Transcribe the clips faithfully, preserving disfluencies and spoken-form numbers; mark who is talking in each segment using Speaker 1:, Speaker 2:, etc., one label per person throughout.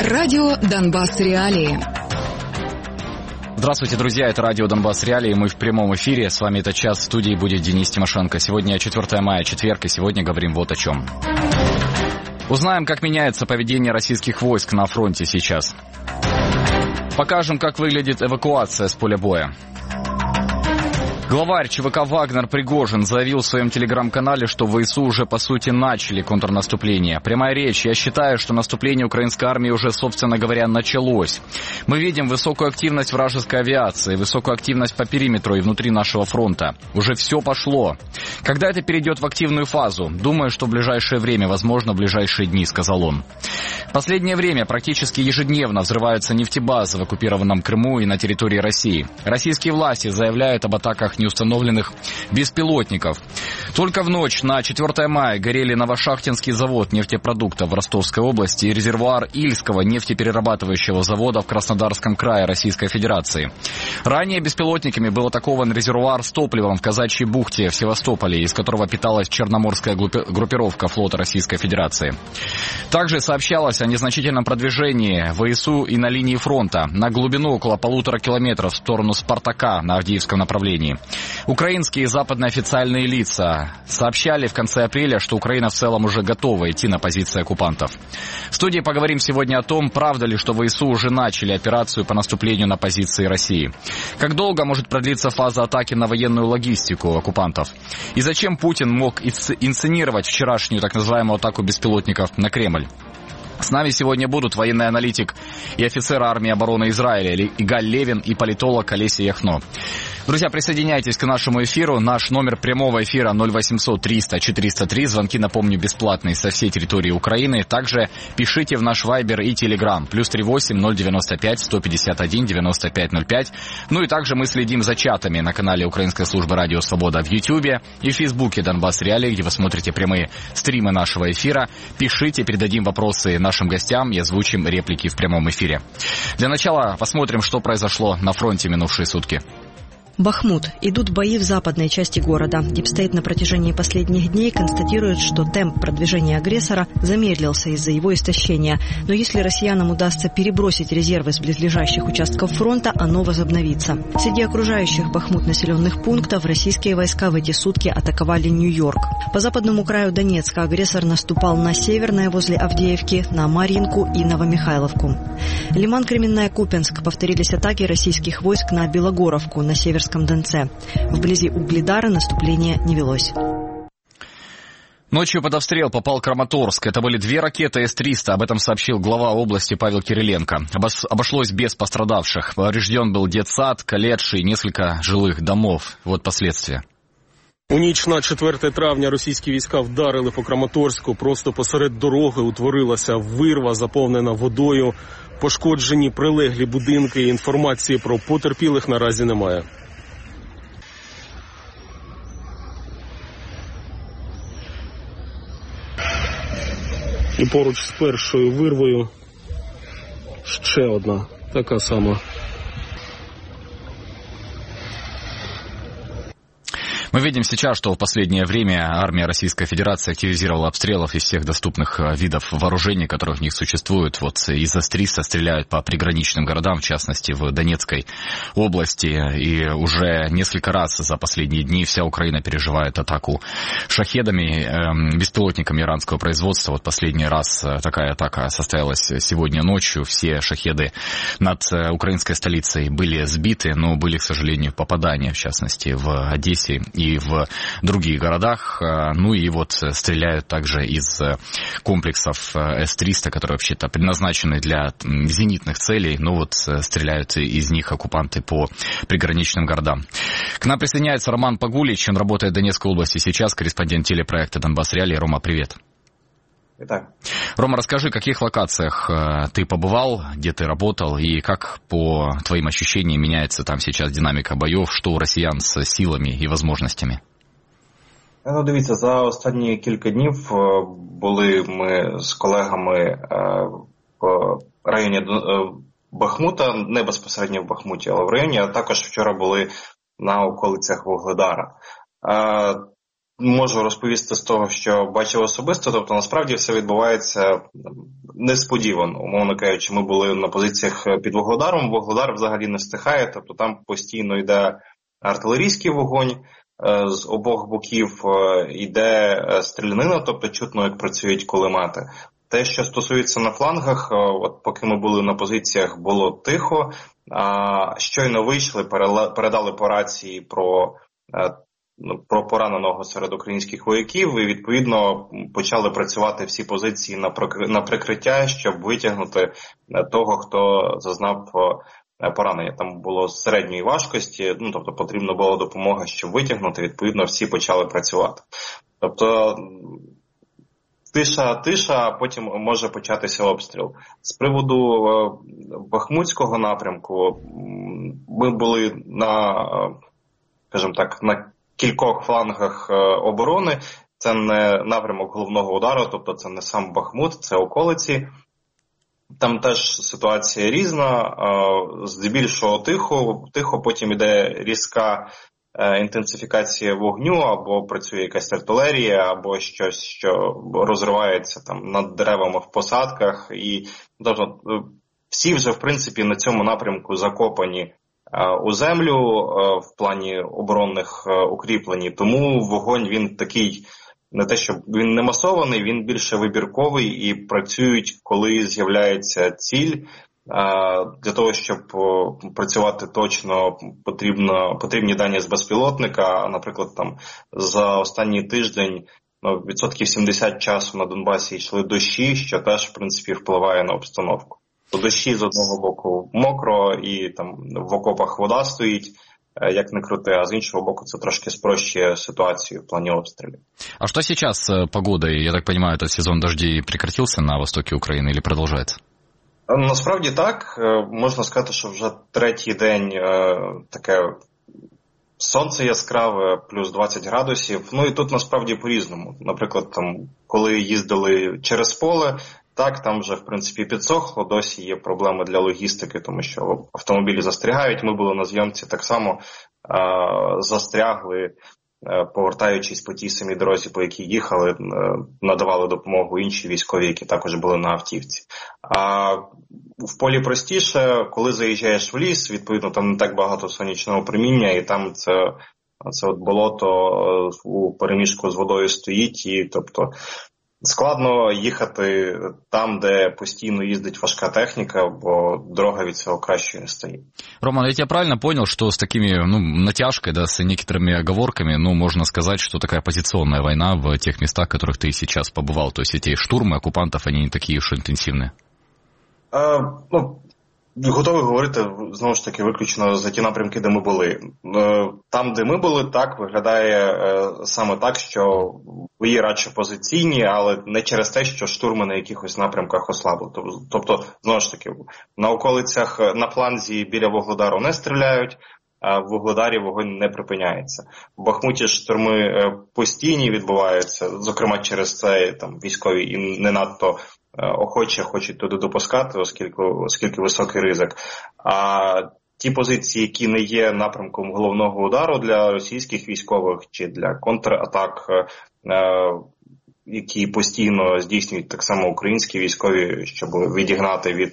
Speaker 1: Радио «Донбасс. Реалии».
Speaker 2: Здравствуйте, друзья, это радио «Донбасс. Реалии», мы в прямом эфире, с вами этот час, в студии будет Денис Тимошенко. Сегодня четвёртое мая, четверг, и сегодня говорим вот о чем. Узнаем, как меняется поведение российских войск на фронте сейчас. Покажем, как выглядит эвакуация с поля боя. Главарь ЧВК «Вагнер» Пригожин заявил в своем телеграм-канале, что ВСУ уже по сути начали контрнаступление. Прямая речь. Я считаю, что наступление украинской армии уже, собственно говоря, началось. Мы видим высокую активность вражеской авиации, высокую активность по периметру и внутри нашего фронта. Уже все пошло. Когда это перейдет в активную фазу? Думаю, что в ближайшее время, возможно, в ближайшие дни, сказал он. В последнее время практически ежедневно взрываются нефтебазы в оккупированном Крыму и на территории России. Российские власти заявляют об атаках неустановленных беспилотников. Только в ночь на четвёртое мая горели Новошахтинский завод нефтепродуктов в Ростовской области и резервуар Ильского нефтеперерабатывающего завода в Краснодарском крае Российской Федерации. Ранее беспилотниками был атакован резервуар с топливом в Казачьей бухте в Севастополе, из которого питалась Черноморская группировка флота Российской Федерации. Также сообщалось о незначительном продвижении ВСУ и на линии фронта на глубину около полутора километров в сторону Спартака на Авдеевском направлении. Украинские и западные официальные лица сообщали в конце апреля, что Украина в целом уже готова идти на позиции оккупантов. В студии поговорим сегодня о том, правда ли, что ВСУ уже начали операцию по наступлению на позиции России. Как долго может продлиться фаза атаки на военную логистику оккупантов? И зачем Путин мог инсценировать вчерашнюю так называемую атаку беспилотников на Кремль? С нами сегодня будут военный аналитик и офицер армии обороны Израиля Игаль Левин и политолог Олеся Яхно. Друзья, присоединяйтесь к нашему эфиру. Наш номер прямого эфира ноль восемьсот триста четыреста три. Звонки, напомню, бесплатные со всей территории Украины. Также пишите в наш Вайбер и Телеграм. Плюс три восемь ноль девяносто пять сто пятьдесят один девяносто пять ноль пять. Ну и также мы следим за чатами на канале Украинской службы Радио Свобода в Ютьюбе и в Фейсбуке Донбасс Реалии, где вы смотрите прямые стримы нашего эфира. Пишите, передадим вопросы нашим гостям и озвучим реплики в прямом эфире. Для начала посмотрим, что произошло на фронте минувшие сутки.
Speaker 3: Бахмут. Идут бои в западной части города. Дипстейт на протяжении последних дней констатирует, что темп продвижения агрессора замедлился из-за его истощения. Но если россиянам удастся перебросить резервы с близлежащих участков фронта, оно возобновится. Среди окружающих Бахмут населенных пунктов российские войска в эти сутки атаковали Нью-Йорк. По западному краю Донецка агрессор наступал на Северное возле Авдеевки, на Марьинку и Новомихайловку. Лиман, Кременная, Купянск. Повторились атаки российских войск на Белогоровку, на Северском Донце. Вблизи Угледара наступление не велось.
Speaker 2: Ночью под обстрел попал Краматорск. Это были две ракеты эс триста. Об этом сообщил глава области Павел Кириленко. Обошлось без пострадавших. Поврежден был детсад, колледж и несколько жилых домов. Вот последствия.
Speaker 4: У ніч на четверте травня російські війська вдарили по Краматорську. Просто посеред дороги утворилася вирва, заповнена водою. Пошкоджені прилеглі будинки. Інформації про потерпілих наразі немає. І поруч з першою вирвою ще одна така сама.
Speaker 2: Мы видим сейчас, что в последнее время армия Российской Федерации активизировала обстрелов из всех доступных видов вооружений, которые в них существуют. Вот из эс триста стреляют по приграничным городам, в частности в Донецкой области. И уже несколько раз за последние дни вся Украина переживает атаку шахедами, э, беспилотниками иранского производства. Вот последний раз такая атака состоялась сегодня ночью. Все шахеды над украинской столицей были сбиты, но были, к сожалению, попадания, в частности, в Одессе и и в других городах. Ну и вот стреляют также из комплексов эс триста, которые вообще-то предназначены для зенитных целей, но вот стреляют из них оккупанты по приграничным городам. К нам присоединяется Роман Погулич, он работает в Донецкой области сейчас, корреспондент телепроекта «Донбасс Реалии». Рома, привет.
Speaker 5: Итак.
Speaker 2: Рома, расскажи, в каких локациях ты побывал, где ты работал, и как, по твоим ощущениям, меняется там сейчас динамика боев, что у россиян с силами и возможностями?
Speaker 5: Ну, дивіться, за останні кілька днів були ми з колегами в районі Бахмута, не безпосередньо в Бахмуті, але в районі, а також вчора були на околицях Вугледара. можу розповісти з того, що бачив особисто, тобто насправді все відбувається несподівано. Умовно кажучи, ми були на позиціях під Вугледаром, Вугледар взагалі не стихає, тобто там постійно йде артилерійський вогонь, з обох боків йде стрілянина, тобто чутно, як працюють кулемети. Те, що стосується на флангах, от поки ми були на позиціях, було тихо, а щойно вийшли, передали по рації про про пораненого серед українських вояків і, відповідно, почали працювати всі позиції на прикриття, щоб витягнути того, хто зазнав поранення. Там було середньої важкості, ну, тобто потрібна була допомога, щоб витягнути, відповідно, всі почали працювати. Тобто тиша, тиша, а потім може початися обстріл. З приводу Бахмутського напрямку ми були на, скажімо так, на кількох флангах оборони. Це не напрямок головного удару, тобто це не сам Бахмут, це околиці. Там теж ситуація різна, здебільшого тихо, тихо потім іде різка інтенсифікація вогню, або працює якась артилерія, або щось, що розривається там над деревами в посадках. І тобто всі вже, в принципі, на цьому напрямку закопані у землю в плані оборонних укріплень. Тому вогонь, він такий, не те, що він не масований, він більше вибірковий і працюють, коли з'являється ціль. Для того, щоб працювати точно, потрібно, потрібні дані з безпілотника. Наприклад, там за останній тиждень ну, відсотків сімдесят часу на Донбасі йшли дощі, що теж, в принципі, впливає на обстановку. То дощі з одного боку мокро і там в окопах вода стоїть, як не крути, а з іншого боку це трошки спрощує ситуацію в плані обстрілів.
Speaker 2: А что сейчас с погодой? Я так понимаю, этот сезон дождей прекратился на востоке Украины или продолжается?
Speaker 5: Насправді так. Можна сказати, що вже третій день таке сонце яскраве, плюс двадцять градусів. Ну і тут насправді по-різному. Наприклад, там, коли їздили через поле, так, там вже, в принципі, підсохло, досі є проблеми для логістики, тому що автомобілі застрягають. Ми були на зйомці так само, а, застрягли, а, повертаючись по тій самій дорозі, по якій їхали, а, надавали допомогу інші військові, які також були на автівці. А в полі простіше, коли заїжджаєш в ліс, відповідно, там не так багато сонячного проміння, і там це, це от болото у переміжку з водою стоїть, і, тобто, складно їхати там, де постійно їздить важка техніка, бо дорога від цього краще не стає.
Speaker 2: Роман, я тебя правильно понял, что с такими, ну, натяжкой, да, с некоторыми оговорками, ну, можно сказать, что такая позиционная война в тех местах, в которых ты сейчас побывал, то есть эти штурмы оккупантов, они не такие уж интенсивные?
Speaker 5: А, ну, готовий говорити, знову ж таки, виключно за ті напрямки, де ми були. Там, де ми були, так, виглядає саме так, що бої радше позиційні, але не через те, що штурми на якихось напрямках ослабли. Тобто, знову ж таки, на околицях, на фланзі біля Вугледару не стріляють, а в Вугледарі вогонь не припиняється. В Бахмуті штурми постійні відбуваються, зокрема через це там військові і не надто охоче хочуть туди допускати, оскільки, оскільки високий ризик. А ті позиції, які не є напрямком головного удару для російських військових чи для контратак, які постійно здійснюють так само українські військові, щоб відігнати від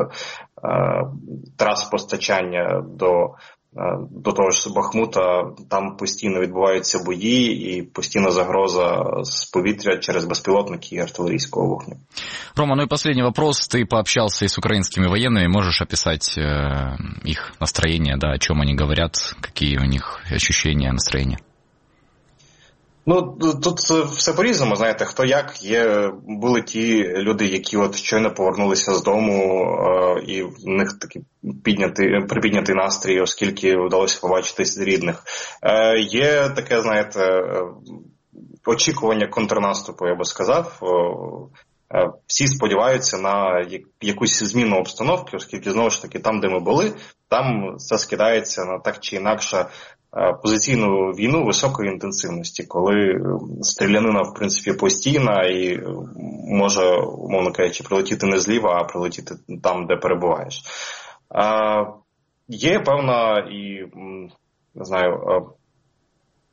Speaker 5: трас постачання до до того ж Бахмута, там постійно відбуваються бої і постійна загроза з повітря через безпілотники і артилерійського вогню.
Speaker 2: Рома, ну и последний вопрос. Ты пообщался и с украинскими военными. Можешь описать э, их настроение, да, о чем они говорят, какие у них ощущения, настроения?
Speaker 5: Ну, тут все по-різному, знаєте, хто як. Є, були ті люди, які от щойно повернулися з дому, е, і в них такий піднятий, припіднятий настрій, оскільки вдалося побачитись з рідних. Е, є таке, знаєте, очікування контрнаступу, я би сказав. Е, всі сподіваються на якусь зміну обстановки, оскільки, знову ж таки, там, де ми були, там це скидається на так чи інакше позиційну війну високої інтенсивності, коли стрілянина, в принципі, постійна і може, умовно кажучи, прилетіти не зліва, а прилетіти там, де перебуваєш. А, є певна і, не знаю,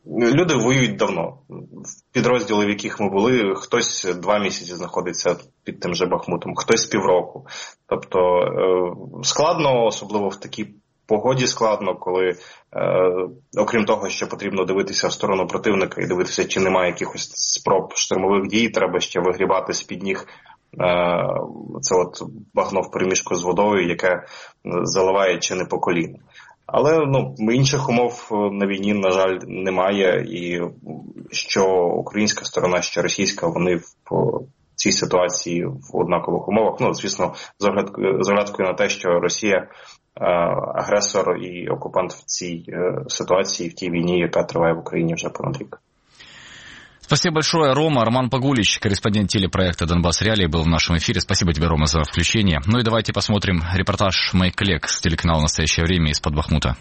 Speaker 5: люди воюють давно. Підрозділи, в яких ми були, хтось два місяці знаходиться під тим же Бахмутом, хтось півроку. Тобто складно, особливо в такій погоді складно, коли, е, окрім того, що потрібно дивитися в сторону противника і дивитися, чи немає якихось спроб штурмових дій, треба ще вигрібати з-під ніг е, це от багно в переміжку з водою, яке заливає чи не по коліна. Але ну, інших умов на війні, на жаль, немає. І що українська сторона, що російська, вони в цій ситуації в однакових умовах. Ну, звісно, з оглядкою на те, що Росія агресор і окупант в цій ситуації, в тій війні, яка триває в Україні вже понад рік.
Speaker 2: Спасибо большое, Рома. Роман Погулич, корреспондент телепроекта «Донбасс Реалии», был в нашем эфире. Спасибо тебе, Рома, за включение. Ну и давайте посмотрим репортаж моих коллег с телеканала «Настоящее время» из-под Бахмута.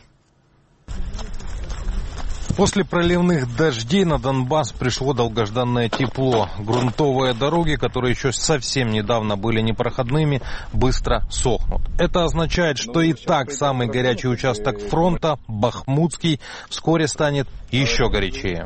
Speaker 6: После проливных дождей на Донбасс пришло долгожданное тепло. Грунтовые дороги, которые еще совсем недавно были непроходными, быстро сохнут. Это означает, что и так самый горячий участок фронта, Бахмутский, вскоре станет еще горячее.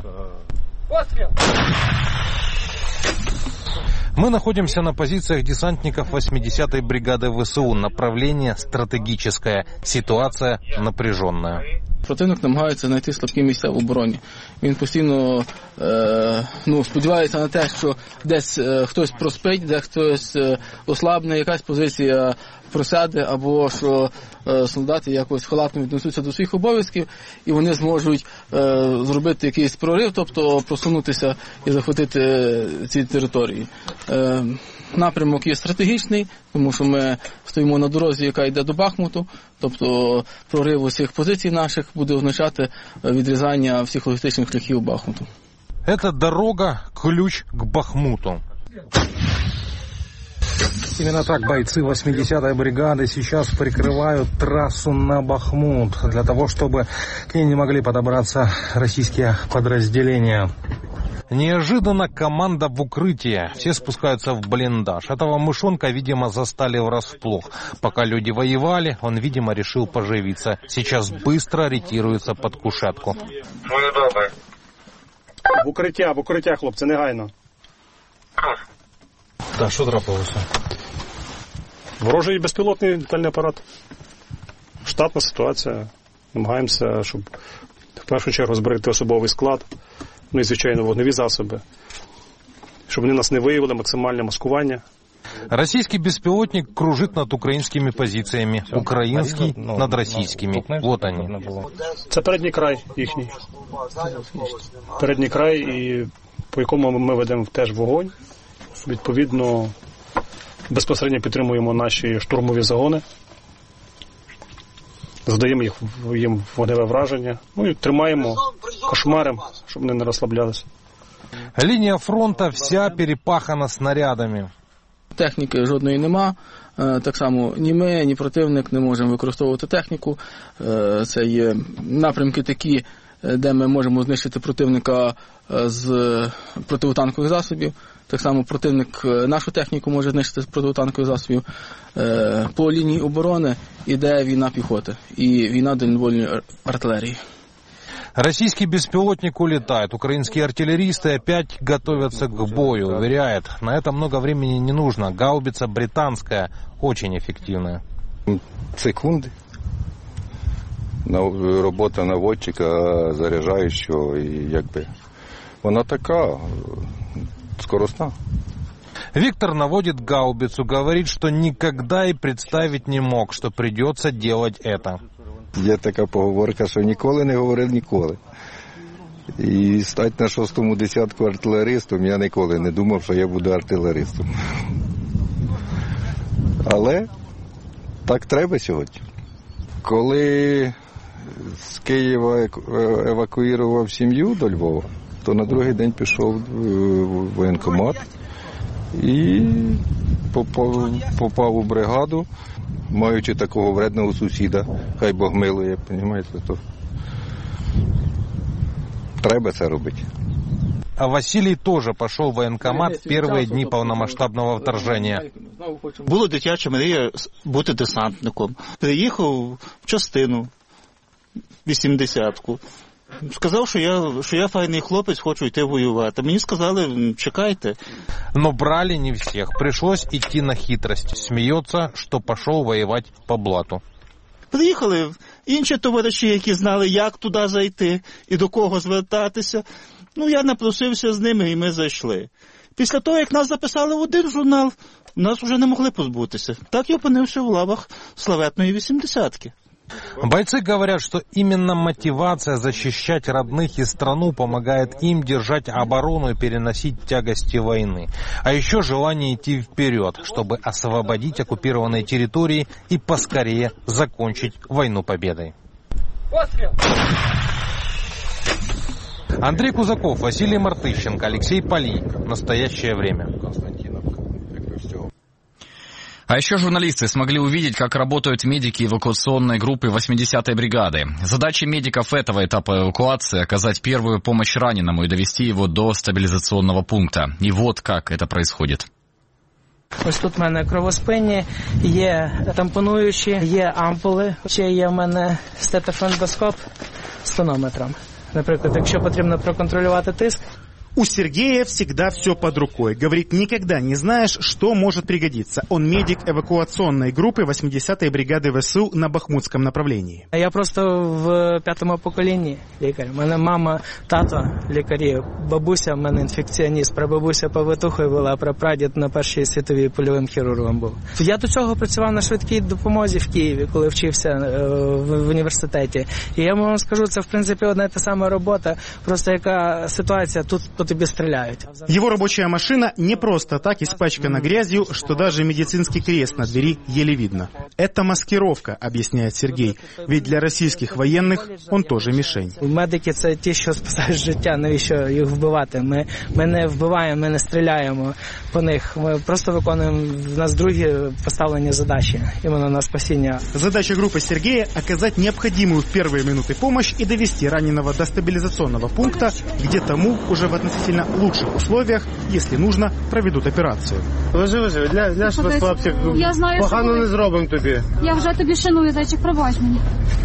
Speaker 6: Мы находимся на позициях десантников восьмидесятой бригады ВСУ. Направление стратегическое. Ситуация напряженная.
Speaker 7: Противник намагається знайти слабкі місця в обороні. Він постійно е, ну, сподівається на те, що десь е, хтось проспить, де хтось е, ослабне, якась позиція просяде, або що е, солдати якось халатно віднесуться до своїх обов'язків, і вони зможуть е, зробити якийсь прорив, тобто просунутися і захопити ці території. Е, Напрямок є стратегічний, тому що ми стоїмо на дорозі, яка йде до Бахмуту, тобто прорив усіх позицій наших буде означати відрізання всіх логістичних шляхів Бахмуту.
Speaker 6: Эта дорога – ключ к Бахмуту. Именно так бойцы восьмидесятой бригады сейчас прикрывают трассу на Бахмут, для того, чтобы к ней не могли подобраться российские подразделения. Неожиданно команда в укрытие. Все спускаются в блиндаж. Этого мышонка, видимо, застали врасплох. Пока люди воевали, он, видимо, решил поживиться. Сейчас быстро ретируется под кушетку.
Speaker 8: В укриття, в укриття, хлопці, негайно.
Speaker 6: Так, що трапилося?
Speaker 8: Ворожий безпілотний літальний апарат. Штатна ситуація. Намагаємося, щоб в першу чергу зберегти особовий склад. Ну і, звичайно, вогневі засоби, щоб вони нас не виявили, максимальне маскування.
Speaker 6: Российский беспилотник кружит над украинскими позициями, украинский над российскими. Вот они.
Speaker 8: Це передній край їхній. Передній край, і по якому ми ведемо теж вогонь. Відповідно, безпосередньо підтримуємо наші штурмові загони. Задаємо їх, їм вогневе враження. Ну і тримаємо, кошмаримо, щоб вони не розслаблялися.
Speaker 6: Лінія фронту вся перепахана снарядами.
Speaker 7: Техніки жодної нема. Так само ні ми, ні противник не можемо використовувати техніку. Це є напрямки такі, де ми можемо знищити противника з протитанкових засобів. Так само противник нашу техніку може знищити з протитанкових засобів. По лінії оборони йде війна піхоти і війна дальнобойної артилерії.
Speaker 6: Российский беспилотник улетает. Украинские артиллеристы опять готовятся к бою. Уверяет, на это много времени не нужно. Гаубица британская, очень эффективная.
Speaker 9: Секунди. Робота наводчика заряджаючого, і якби вона така скоростна.
Speaker 6: Виктор наводит гаубицу, говорит, что никогда и представить не мог, что придется делать это.
Speaker 9: Є така поговорка, що ніколи не говорив ніколи. І стати на шостому десятку артилеристом, я ніколи не думав, що я буду артилеристом. Але так треба сьогодні. Коли з Києва евакуював сім'ю до Львова, то на другий день пішов в воєнкомат і попав, попав у бригаду, маючи такого вредного сусіда, хай Бог милує, розумієте, то треба це робити.
Speaker 6: А Василий тоже пошел в военкомат в первые дни полномасштабного вторжения.
Speaker 10: Було дитяча мрія бути десантником. Приїхав в частину вісімдесятку. Сказав, що я, що я файний хлопець, хочу йти воювати. Мені сказали, чекайте.
Speaker 6: Но брали не всех. Пришлось идти на хитрость. Смеется, что пошел воевать по блату.
Speaker 10: Приїхали інші товариші, які знали, як туди зайти і до кого звертатися. Ну, я напросився з ними, і ми зайшли. Після того, як нас записали в один журнал, нас вже не могли позбутися. Так я опинився в лавах славетної вісімдесятки.
Speaker 6: Бойцы говорят, что именно мотивация защищать родных и страну помогает им держать оборону и переносить тягости войны. А еще желание идти вперед, чтобы освободить оккупированные территории и поскорее закончить войну победой. Андрей Кузаков, Василий Мартыщенко, Алексей Полейник. Настоящее время.
Speaker 2: А еще журналисты смогли увидеть, как работают медики эвакуационной группы восьмидесятой бригады. Задача медиков этого этапа эвакуации – оказать первую помощь раненому и довести его до стабилизационного пункта. И вот как это происходит.
Speaker 11: Ось тут в мене кровоспинні, є тампонуючі, є ампули, ще є в мене стетофондоскоп з тонометром. Наприклад, якщо потрібно проконтролювати тиск.
Speaker 12: У Сергея всегда все под рукой. Говорит, никогда не знаешь, что может пригодиться. Он медик эвакуационной группы восьмидесятой бригады ВСУ на Бахмутском направлении.
Speaker 11: Я просто в п'ятому поколінні лікар. У мене мама, тато лікарі, бабуся в мене інфекціоніст, прабабуся повитухою була, прапрадід на Першій світовій польовим хірургом був. Я до цього працював на швидкій допомозі в Києві, коли вчився в університеті. І я вам скажу, це в принципі одна і та сама робота, просто яка ситуація тут тебе стреляют.
Speaker 12: Его рабочая машина не просто так испачкана грязью, что даже медицинский крест на двери еле видно. Это маскировка, объясняет Сергей, ведь для российских военных он тоже мишень.
Speaker 11: Медики – це ті, що спасають життя, навіщо їх вбивати? Ми, ми не вбиваємо, ми не стріляємо по них, ми просто виконуємо в нас другі поставлені задачі, іменно на спасіння.
Speaker 12: Задача группы Сергея – оказать необходимую в первые минуты помощь и довести раненого до стабилизационного пункта, где тому уже в относительно лучших условиях, если нужно, проведут операцію.
Speaker 13: Лежи, лежи, для, для що хлопчик, погано не зробимо тобі.
Speaker 14: Я вже тобі шаную, зайчик, пробач мені.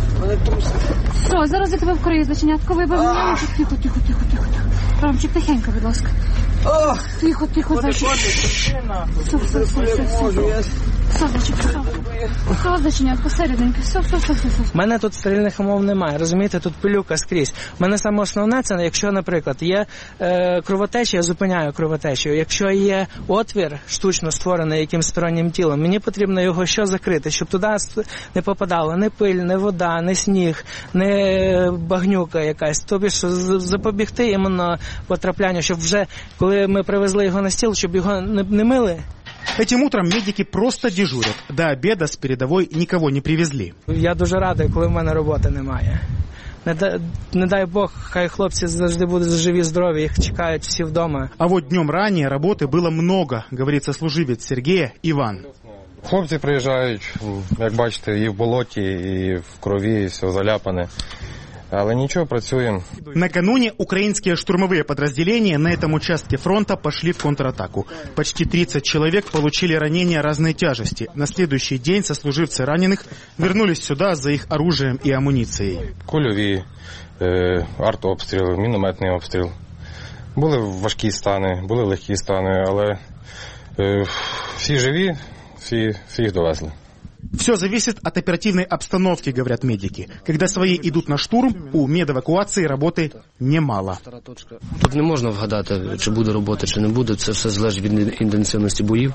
Speaker 14: Все, зараз я тебе вкрию, заченятко, вибив мене. Тихо, тихо, тихо, тихо. Ромчик, тихенько, будь ласка. Тихо, тихо, зайчик. Все, все, все, все, все. Все, зайчик, все. Все, заченятко, середненько, все, все, все, все.
Speaker 11: У мене тут стерильних умов немає, розумієте, тут пилюка скрізь. У мене саме основне, це якщо, наприклад, є е, кровотеча, я зупиняю кровотечу. Якщо є отвір, штучно створений якимсь стороннім тілом, мені потрібно його що закрити, щоб туди не попадало ні пиль, ні вода, ні сніг, ні багнюка якась. Тобі що запобігти іменно потраплянню, щоб вже, коли ми привезли його на стіл, щоб його не, не мили.
Speaker 12: Этим утром медики просто дежурят. До обеда с передовой никого не привезли.
Speaker 11: Я дуже радий, коли в мене роботи немає. Не, да, не дай Бог, хай хлопці завжди будуть живі, здорові, їх чекають всі вдома.
Speaker 12: А вот днем ранее работы было много, говорит сослуживец Сергея Иван.
Speaker 15: Хлопці приїжджають, як бачите, і в болоті, і в крові, і все заляпане. Але ничего, працюем.
Speaker 12: Накануне украинские штурмовые подразделения на этом участке фронта пошли в контратаку. Почти тридцать человек получили ранения разной тяжести. На следующий день сослуживцы раненых вернулись сюда за их оружием и амуницией.
Speaker 15: Кульові, е, артобстріл, мінометний обстріл. Були важкі стани, були легкі стани, але е, всі живі, всі, всі їх довезли.
Speaker 12: Все зависит от оперативной обстановки, говорят медики. Когда свои идут на штурм, у медэвакуации работы немало.
Speaker 16: Тут не можна вгадати, чи буде робота, чи не буде. Це все залежить від інтенсивності боїв,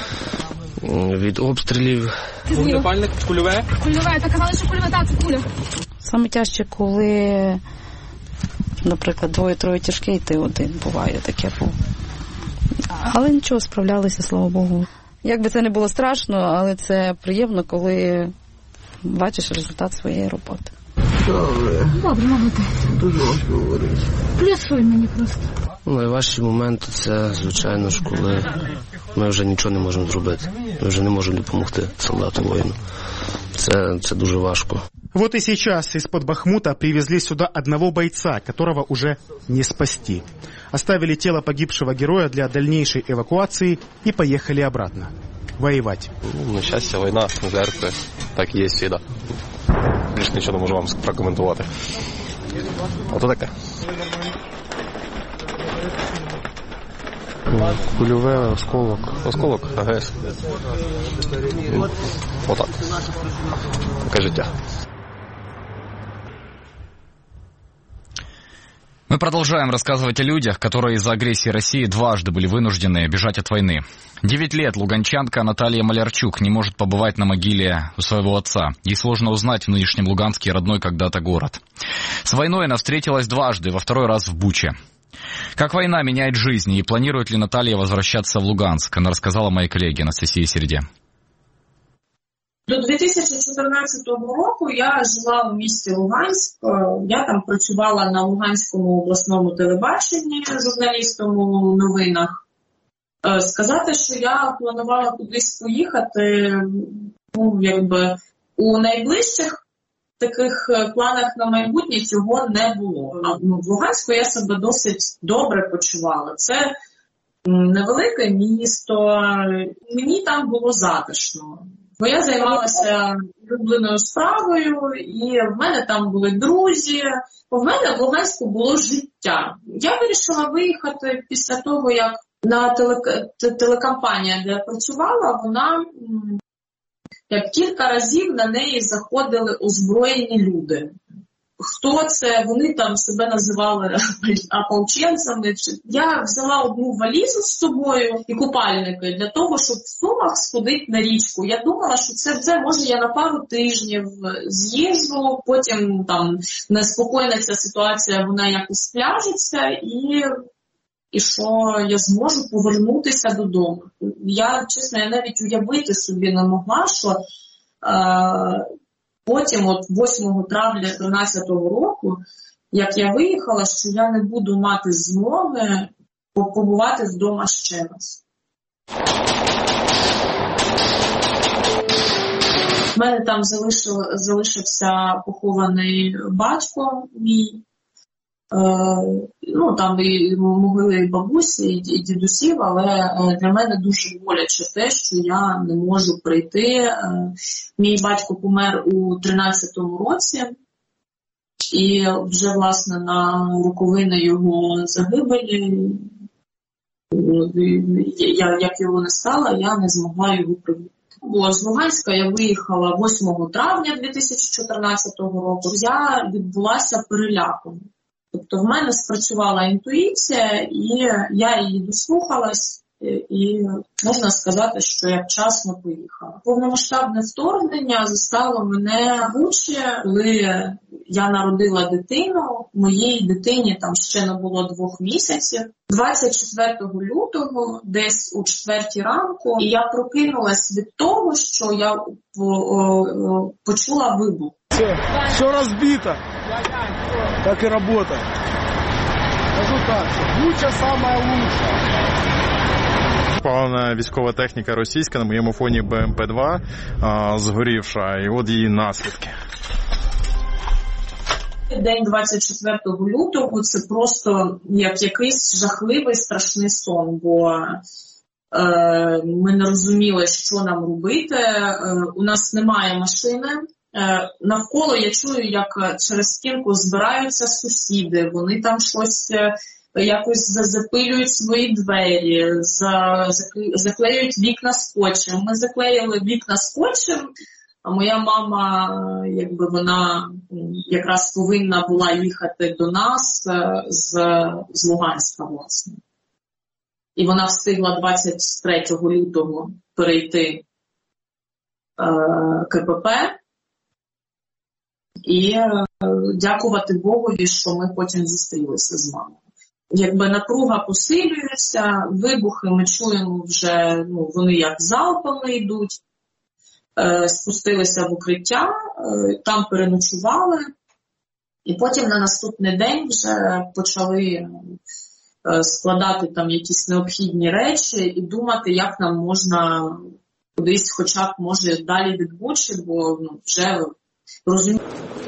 Speaker 16: від обстрілів.
Speaker 11: Вогнепальник, кульове?
Speaker 14: Кульове, так казали, що кульове, так, це куля.
Speaker 17: Саме тяжче, коли, наприклад, двоє-троє тяжкий, ти один, буває таке. Але нічого, справлялися, слава Богу. Як би це не було страшно, але це приємно, коли бачиш результат своєї роботи.
Speaker 14: Добре. Добре, молодець. Дуже важко говорити. Плюсуй мені просто.
Speaker 16: Найважчі моменти – це, звичайно ж, коли ми вже нічого не можемо зробити. Ми вже не можемо допомогти солдату воїну. Це, це дуже важко.
Speaker 12: Вот и сейчас из-под Бахмута привезли сюда одного бойца, которого уже не спасти. Оставили тело погибшего героя для дальнейшей эвакуации и поехали обратно. Воевать.
Speaker 15: Ну, на щастя, війна, жертви, так і є всегда. Більше нічого не можу вам прокоментувати.
Speaker 9: Ото таке. Кульове, осколок. Осколок, АГС. Отак. Таке життя.
Speaker 2: Мы продолжаем рассказывать о людях, которые из-за агрессии России дважды были вынуждены бежать от войны. Девять лет луганчанка Наталья Малярчук не может побывать на могиле у своего отца. Ей сложно узнать в нынешнем Луганске родной когда-то город. С войной она встретилась дважды, во второй раз в Буче. Как война меняет жизнь и планирует ли Наталья возвращаться в Луганск, она рассказала моей коллеге Анастасии Середе.
Speaker 18: До дві тисячі чотирнадцятого року я жила у місті Луганськ. Я там працювала на Луганському обласному телебаченні журналістом у новинах. Сказати, що я планувала кудись поїхати, ну, якби у найближчих таких планах на майбутнє цього не було. А ну, в Луганську я себе досить добре почувала. Це невелике місто, мені там було затишно. Бо я займалася улюбленою справою, і в мене там були друзі. В мене в Луганську було життя. Я вирішила виїхати після того, як на телек... телекомпанія, де я працювала, вона як кілька разів на неї заходили озброєні люди. Хто це? Вони там себе називали ополченцями. Я взяла одну валізу з собою і купальники для того, щоб в Сумах сходити на річку. Я думала, що це, це може я на пару тижнів з'їжджу, потім там неспокійна ця ситуація, вона якось пляжеться і, і що я зможу повернутися додому. Я, чесно, я навіть уявити собі не могла, що е- потім, от восьмого травня тринадцятого року, як я виїхала, що я не буду мати змоги побувати вдома ще раз. У мене там залишив, залишився похований батько мій. Е, ну, там і могили і бабусі, і дідусів, але для мене дуже боляче те, що я не можу прийти. Е, мій батько помер у тринадцятому році, і вже, власне, на роковини його загибелі, я, як його не стало, я не змогла його привити. Бо з Луганська я виїхала восьмого травня дві тисячі чотирнадцятого року. Я відбулася переляком. Тобто в мене спрацювала інтуїція, і я її дослухалась, і можна сказати, що я вчасно поїхала. Повномасштабне вторгнення застало мене в Бучі, коли я народила дитину. Моїй дитині там ще не було двох місяців. двадцять четвертого лютого, десь у четвертій ранку, і я прокинулась від того, що я почула вибух.
Speaker 19: Все, все розбито. Так и работа. Скажу так, Буча самая лучшая.
Speaker 20: Палена військова техніка російська, на моєму фоні Б М П два, а, згорівша, і от її наслідки.
Speaker 18: День двадцять четвертого лютого – це просто як якийсь жахливий, страшний сон, бо е, ми не розуміли, що нам робити, е, у нас немає машини. Навколо я чую, як через стінку збираються сусіди, вони там щось якось запилюють свої двері, заклеюють вікна скотчем. Ми заклеїли вікна скотчем, а моя мама, якби вона якраз повинна була їхати до нас з, з Луганська, власне. І вона встигла двадцять третього лютого перейти е, К П П. І е, дякувати Богові, що ми потім зустрілися з мамою. Якби напруга посилюється, вибухи ми чуємо вже, ну, вони як залпами йдуть. Е, спустилися в укриття, е, там переночували. І потім на наступний день вже почали е, складати там якісь необхідні речі і думати, як нам можна кудись хоча б, може, далі від Бучі, бо ну, вже розуміємо.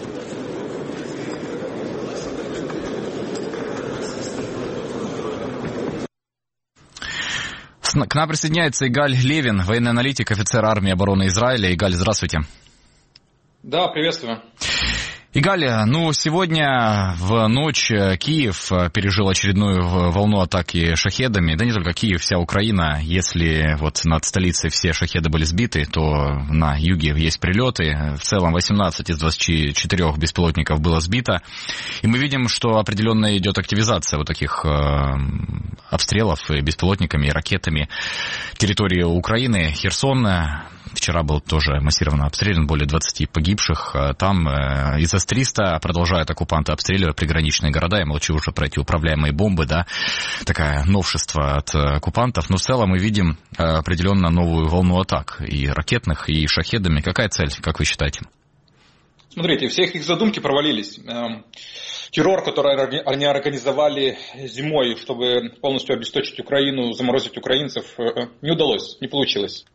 Speaker 2: К нам присоединяется Игаль Левин, военный аналитик, офицер армии обороны Израиля. Игаль, здравствуйте.
Speaker 21: Да, приветствую.
Speaker 2: Игаля, ну, сегодня в ночь Киев пережил очередную волну атаки шахедами. Да не только Киев, вся Украина. Если вот над столицей все шахеды были сбиты, то на юге есть прилеты. В целом восемнадцать из двадцати четырёх беспилотников было сбито. И мы видим, что определенно идет активизация вот таких э, обстрелов и беспилотниками, и ракетами территории Украины. Херсон вчера был тоже массированно обстрелян, более двадцати погибших. Там э, из эс триста продолжают оккупанты обстреливать приграничные города. Я молчу уже про эти управляемые бомбы, да, такое новшество от оккупантов. Но в целом мы видим э, определенно новую волну атак и ракетных, и шахедами. Какая цель, как вы считаете?
Speaker 21: Смотрите, все их задумки провалились. Террор, который они организовали зимой, чтобы полностью обесточить Украину, заморозить украинцев, не удалось, не получилось.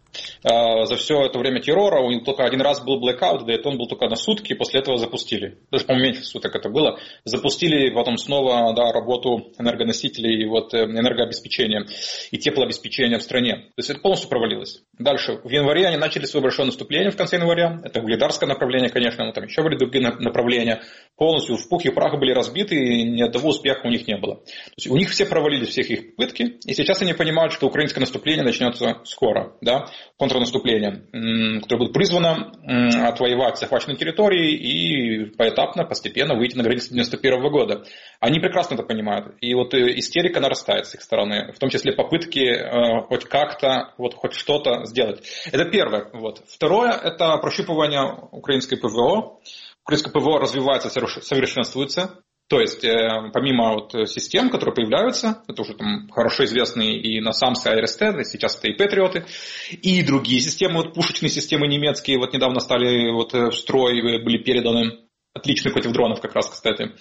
Speaker 21: За все это время террора у них только один раз был блэкаут, да и он был только на сутки, после этого запустили. Даже, по-моему, меньше суток это было. Запустили потом снова, да, работу энергоносителей, вот, энергообеспечения и теплообеспечения в стране. То есть это полностью провалилось. Дальше, в январе они начали свое большое наступление в конце января. Это угледарское направление, конечно, но там еще были другие направления. Полностью в пух и прах были разбиты, и ни одного успеха у них не было. То есть у них все провалились, всех их попытки, и сейчас они понимают, что украинское наступление начнется скоро, да, контрнаступление, которое будет призвано отвоевать захваченные территории и поэтапно, постепенно выйти на границы девяносто первого года. Они прекрасно это понимают. И вот истерика нарастает с их стороны, в том числе попытки э, хоть как-то, вот хоть что-то сделать. Это первое. Вот. Второе, это прощупывание украинской ПВО. Украинское ПВО развивается, совершенствуется. То есть, э, помимо вот систем, которые появляются, это уже там хорошо известные и насамс, и эй эр эс тэ, сейчас это и Патриоты, и другие системы, вот пушечные системы немецкие, вот недавно стали вот в строй, были переданы, отличные против дронов как раз, кстати.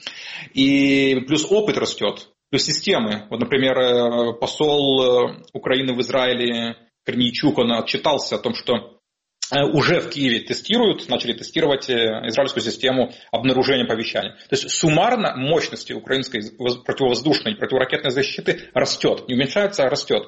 Speaker 21: И плюс опыт растет, плюс системы. Вот, например, посол Украины в Израиле Корнейчук, он отчитался о том, что уже в Киеве тестируют, начали тестировать израильскую систему обнаружения оповещания. То есть суммарно мощности украинской противовоздушной и противоракетной защиты растет. Не уменьшается, а растет.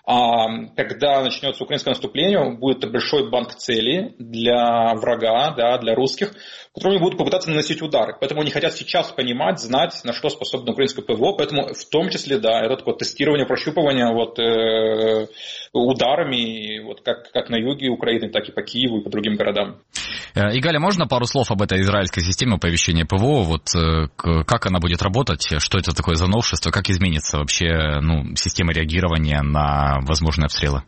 Speaker 21: А когда начнется украинское наступление, будет большой банк целей для врага, да, для русских, которыми будут попытаться наносить удары. Поэтому они хотят сейчас понимать, знать, на что способно украинское ПВО. Поэтому в том числе, да, это такое тестирование, прощупывание вот, э, ударами, вот, как, как на юге Украины, так и по Киеву и по другим городам.
Speaker 2: Игаля, можно пару слов об этой израильской системе оповещения ПВО? Вот, как она будет работать, что это такое за новшество, как изменится вообще ну, система реагирования на возможные обстрелы?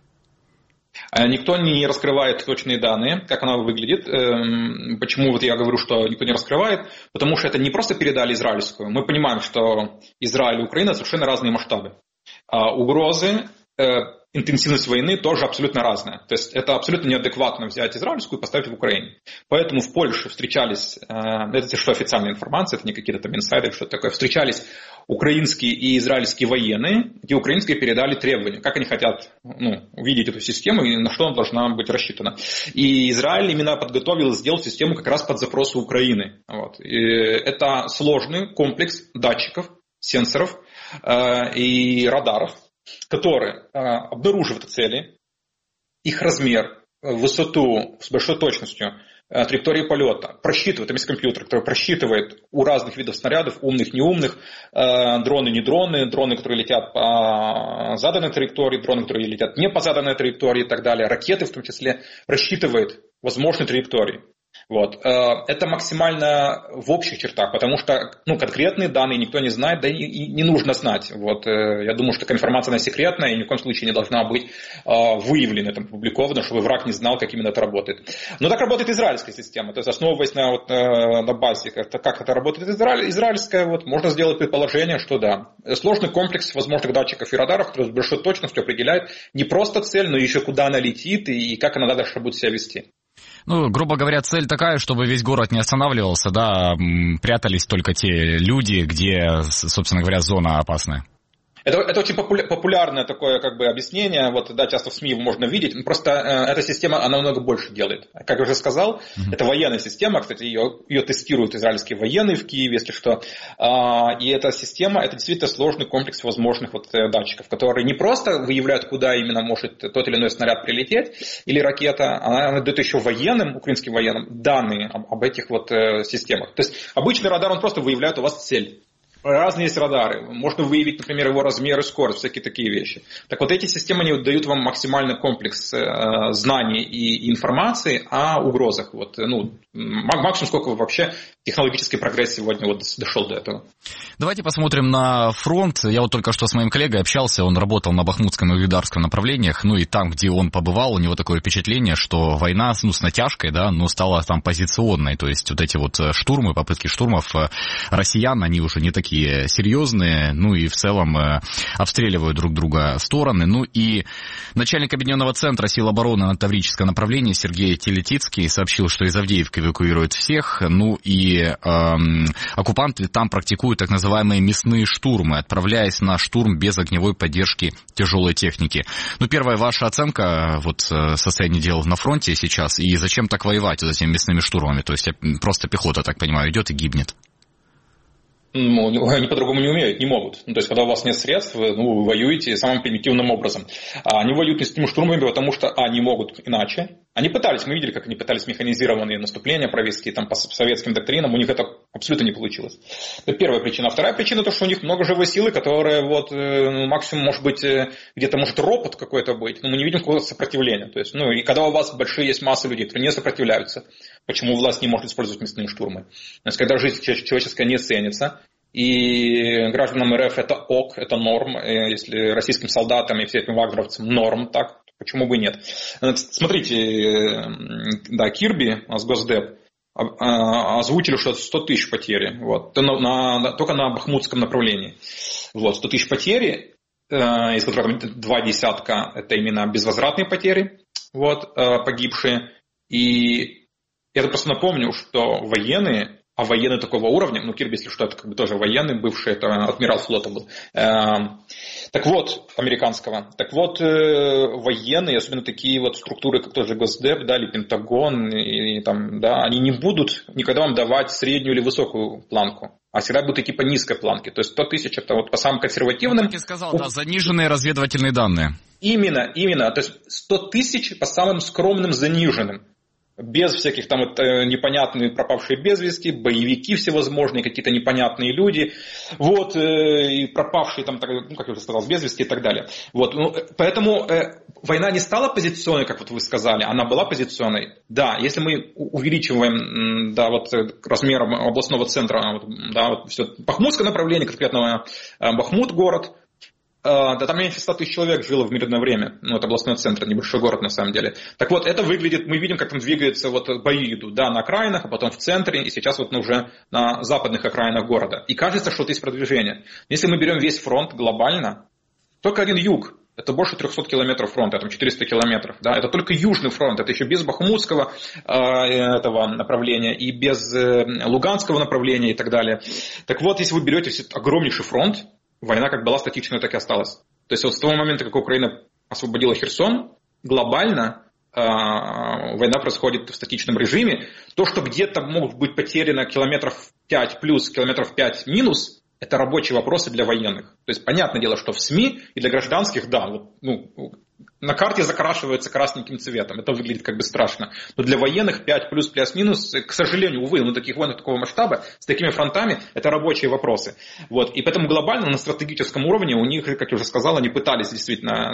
Speaker 21: Никто не раскрывает точные данные, как она выглядит. Почему вот я говорю, что никто не раскрывает? Потому что это не просто передали израильскую. Мы понимаем, что Израиль и Украина совершенно разные масштабы. Угрозы, интенсивность войны тоже абсолютно разная. То есть это абсолютно неадекватно взять израильскую и поставить в Украине. Поэтому в Польше встречались, это что официальная информация, это не какие-то там инсайды, что-то такое, встречались украинские и израильские военные, где украинские передали требования, как они хотят ну, увидеть эту систему и на что она должна быть рассчитана. И Израиль именно подготовил и сделал систему как раз под запросы Украины. Вот. И это сложный комплекс датчиков, сенсоров э, и радаров, которые э, обнаруживают цели, их размер, высоту с большой точностью, э, траектории полета, просчитывает, там есть компьютер, который просчитывает у разных видов снарядов, умных, неумных, э, дроны, не дроны, дроны, которые летят по заданной траектории, дроны, которые летят не по заданной траектории и так далее, ракеты в том числе, просчитывает возможные траектории. Вот. Это максимально в общих чертах, потому что ну, конкретные данные никто не знает, да и не нужно знать. Вот. Я думаю, что такая информация она секретная и ни в коем случае не должна быть выявлена, там, опубликована, чтобы враг не знал, как именно это работает. Но так работает израильская система, то есть основываясь на, вот, на базе, как, как это работает израиль, израильская, вот, можно сделать предположение, что да. Сложный комплекс возможных датчиков и радаров, который с большой точностью определяет не просто цель, но еще куда она летит и как она дальше будет себя вести.
Speaker 2: Ну, грубо говоря, цель такая, чтобы весь город не останавливался, да, прятались только те люди, где, собственно говоря, зона опасная.
Speaker 21: Это, это очень популярное такое как бы объяснение, вот, да, часто в СМИ его можно видеть, просто э, эта система, она намного больше делает. Как я уже сказал, mm-hmm. это военная система, кстати, ее, ее тестируют израильские военные в Киеве, если что, а, и эта система, это действительно сложный комплекс возможных вот датчиков, которые не просто выявляют, куда именно может тот или иной снаряд прилететь, или ракета, она дает еще военным, украинским военным, данные об, об этих вот э, системах. То есть обычный радар, он просто выявляет у вас цель. Разные есть радары. Можно выявить, например, его размер и скорость, всякие такие вещи. Так вот, эти системы не дают вам максимальный комплекс э, знаний и информации о угрозах. Вот, ну, максимум, сколько вообще технологический прогресс сегодня вот дошел до этого.
Speaker 2: Давайте посмотрим на фронт. Я вот только что с моим коллегой общался, он работал на Бахмутском и Угледарском направлениях, ну и там, где он побывал, у него такое впечатление, что война, ну, с натяжкой, да, но стала там позиционной. То есть вот эти вот штурмы, попытки штурмов россиян, они уже не такие серьезные, ну и в целом э, обстреливают друг друга стороны. Ну и начальник Объединенного центра сил обороны на Таврическом направлении Сергей Телетицкий сообщил, что из Авдеевки эвакуируют всех, ну и э, оккупанты там практикуют так называемые мясные штурмы, отправляясь на штурм без огневой поддержки тяжелой техники. Ну, первая ваша оценка вот состояния дел на фронте сейчас, и зачем так воевать за этими мясными штурмами? То есть просто пехота, так понимаю, идет и гибнет.
Speaker 21: Ну, они по-другому не умеют, не могут. Ну, то есть, когда у вас нет средств, ну, вы воюете самым примитивным образом. А они воюют не с этими штурмами, потому что они могут иначе. Они пытались, мы видели, как они пытались механизированные наступления провести там, по советским доктринам, у них это абсолютно не получилось. Это первая причина. А вторая причина, то, что у них много живой силы, которая вот, ну, максимум, может быть, где-то может ропот какой-то быть, но мы не видим какого-то сопротивления. То есть, ну, и когда у вас большие есть массы людей, которые не сопротивляются, почему власть не может использовать мясные штурмы? То есть, когда жизнь человеческая не ценится, и гражданам РФ это ок, это норм, если российским солдатам и всем этим вагнеровцам норм, так, почему бы и нет. Смотрите, да, Кирби с Госдеп озвучили, что сто тысяч потери, вот, на, на, только на бахмутском направлении. Вот, сто тысяч потери, из которых два десятка это именно безвозвратные потери, вот, погибшие. И я просто напомню, что военные, а военные такого уровня, ну, Кирби, если что, это как бы тоже военный, бывший, это адмирал флота был. Так вот, американского. Так вот, военные, особенно такие вот структуры, как тоже Госдеп, да, или Пентагон, и, и там, да, они не будут никогда вам давать среднюю или высокую планку, а всегда будут идти по низкой планке. То есть сто тысяч это вот по самым консервативным.
Speaker 2: Как я сказал, да, заниженные разведывательные данные.
Speaker 21: Именно, именно. То есть сто тысяч по самым скромным заниженным. Без всяких там вот, непонятные пропавшие без вести, боевики всевозможные, какие-то непонятные люди, вот, э, и пропавшие там, ну, как я уже сказал, без вести и так далее. Вот, ну, поэтому э, война не стала позиционной, как вот вы сказали, она была позиционной. Да, если мы увеличиваем, да, вот, размер областного центра, да, вот, все, Бахмутское направление, конкретно Бахмут город, Да, там меньше ста тысяч человек жило в мирное время. Ну, это областной центр, небольшой город на самом деле. Так вот, это выглядит, мы видим, как там двигаются вот бои идут, да, на окраинах, а потом в центре, и сейчас вот уже на западных окраинах города. И кажется, что вот есть продвижение. Если мы берем весь фронт глобально, только один юг, это больше трехсот километров фронта, там четыреста километров, да, это только южный фронт, это еще без Бахмутского э, этого направления и без э, Луганского направления и так далее. Так вот, если вы берете огромнейший фронт, война как была статичной, так и осталась. То есть вот с того момента, как Украина освободила Херсон, глобально э, война происходит в статичном режиме. То, что где-то могут быть потеряно километров пять плюс, километров пять минус, это рабочие вопросы для военных. То есть понятное дело, что в СМИ и для гражданских, да, вот, ну, на карте закрашивается красненьким цветом. Это выглядит как бы страшно. Но для военных пять плюс, плюс-минус, к сожалению, увы, но таких войн такого масштаба, с такими фронтами, это рабочие вопросы. Вот. И поэтому глобально на стратегическом уровне у них, как я уже сказал, они пытались действительно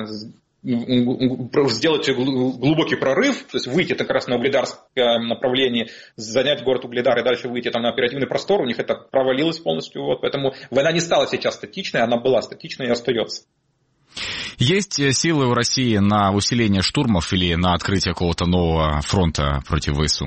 Speaker 21: сделать глубокий прорыв, то есть выйти как раз на Угледарское направление, занять город Угледар и дальше выйти там на оперативный простор, у них это провалилось полностью. Вот. Поэтому война не стала сейчас статичной, она была статичной и остается.
Speaker 2: Есть силы у России на усиление штурмов или на открытие какого-то нового фронта против ВСУ?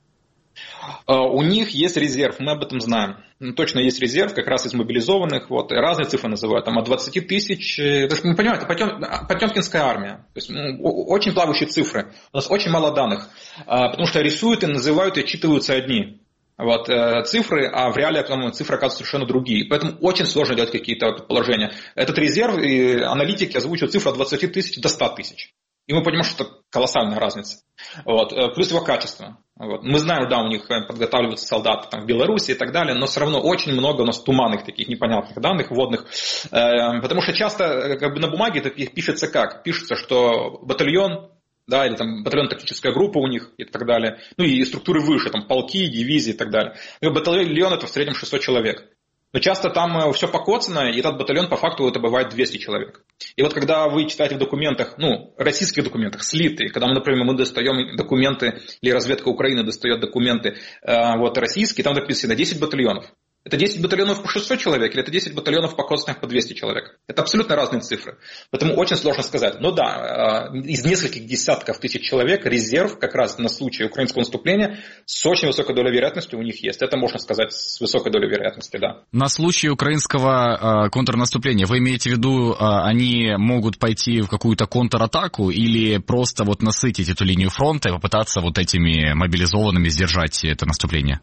Speaker 21: У них есть резерв, мы об этом знаем. Точно есть резерв, как раз из мобилизованных. Вот, разные цифры называют, там от двадцати тысяч. То есть, вы понимаете, Потемкинская армия. То есть, ну, очень плавающие цифры. У нас очень мало данных. Потому что рисуют и называют и отчитываются одни. вот, э, цифры, а в реале потом цифры оказываются совершенно другие. Поэтому очень сложно делать какие-то предположения. Этот резерв, и аналитики озвучивают цифру от двадцати тысяч до ста тысяч. И мы понимаем, что это колоссальная разница. Вот. Плюс его качество. Вот. Мы знаем, да, у них подготавливаются солдаты там, в Беларуси и так далее, но все равно очень много у нас туманных таких непонятных данных вводных. Э, потому что часто как бы, на бумаге это пишется как? Пишется, что батальон, да, или там батальон-тактическая группа у них и так далее. Ну и структуры выше, там полки, дивизии и так далее. И батальон это в среднем шестьсот человек. Но часто там все покоцано, и этот батальон по факту это бывает двести человек. И вот когда вы читаете в документах, ну, российских документах, слитые, когда мы, например, мы достаем документы, или разведка Украины достает документы э, вот, российские, там написано десять батальонов. Это десять батальонов по шестьсот человек, или это десять батальонов покоцанных по двести человек. Это абсолютно разные цифры. Поэтому очень сложно сказать. Но да, из нескольких десятков тысяч человек резерв как раз на случай украинского наступления с очень высокой долей вероятности у них есть. Это можно сказать с высокой долей вероятности, да.
Speaker 2: На случай украинского э, контрнаступления вы имеете в виду, э, они могут пойти в какую-то контратаку или просто вот насытить эту линию фронта и попытаться вот этими мобилизованными сдержать это наступление?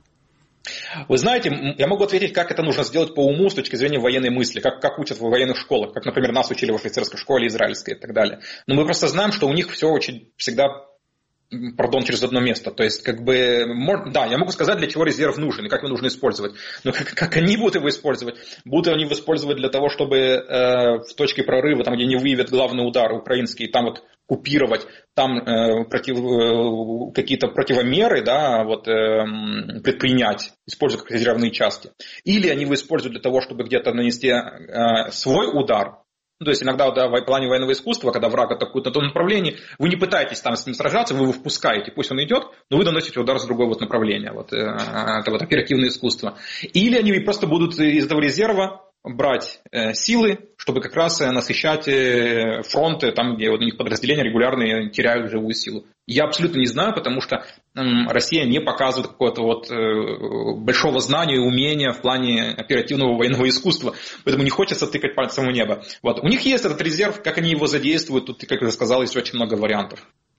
Speaker 21: Вы знаете, я могу ответить, как это нужно сделать по уму с точки зрения военной мысли, как, как учат в военных школах, как, например, нас учили в офицерской школе израильской и так далее. Но мы просто знаем, что у них все очень всегда, пардон, через одно место. То есть, как бы, да, я могу сказать, для чего резерв нужен и как его нужно использовать. Но как, как они будут его использовать? Будут они его использовать для того, чтобы э, в точке прорыва, там, где не выявят главный удар украинский, там вот купировать, там э, против, э, какие-то противомеры, да, вот, э, предпринять, используя как резервные части. Или они его используют для того, чтобы где-то нанести э, свой удар. Ну, то есть иногда да, в плане военного искусства, когда враг атакует на том направлении, вы не пытаетесь там с ним сражаться, вы его впускаете, пусть он идет, но вы наносите удар с другого вот направления. Вот, э, это вот оперативное искусство. Или они просто будут из этого резерва брать э, силы, чтобы как раз насыщать э, фронты, там, где вот у них подразделения регулярно теряют живую силу. Я абсолютно не знаю, потому что э, Россия не показывает какого-то вот э, большого знания и умения в плане оперативного военного искусства, поэтому не хочется тыкать пальцем в небо. Вот. У них есть этот резерв, как они его задействуют, тут, как я сказал, есть очень много вариантов.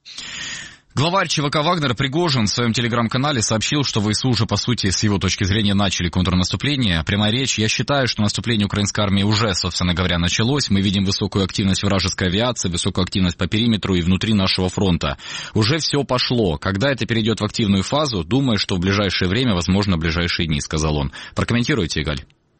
Speaker 2: Главарь ЧВК «Вагнер» Пригожин в своем телеграм-канале сообщил, что ВСУ уже, по сути, с его точки зрения, начали контрнаступление. Прямая речь. Я считаю, что наступление украинской армии уже, собственно говоря, началось. Мы видим высокую активность вражеской авиации, высокую активность по периметру и внутри нашего фронта. Уже все пошло. Когда это перейдет в активную фазу, думаю, что в ближайшее время, возможно, в ближайшие дни, сказал он. Прокомментируйте, Игаль.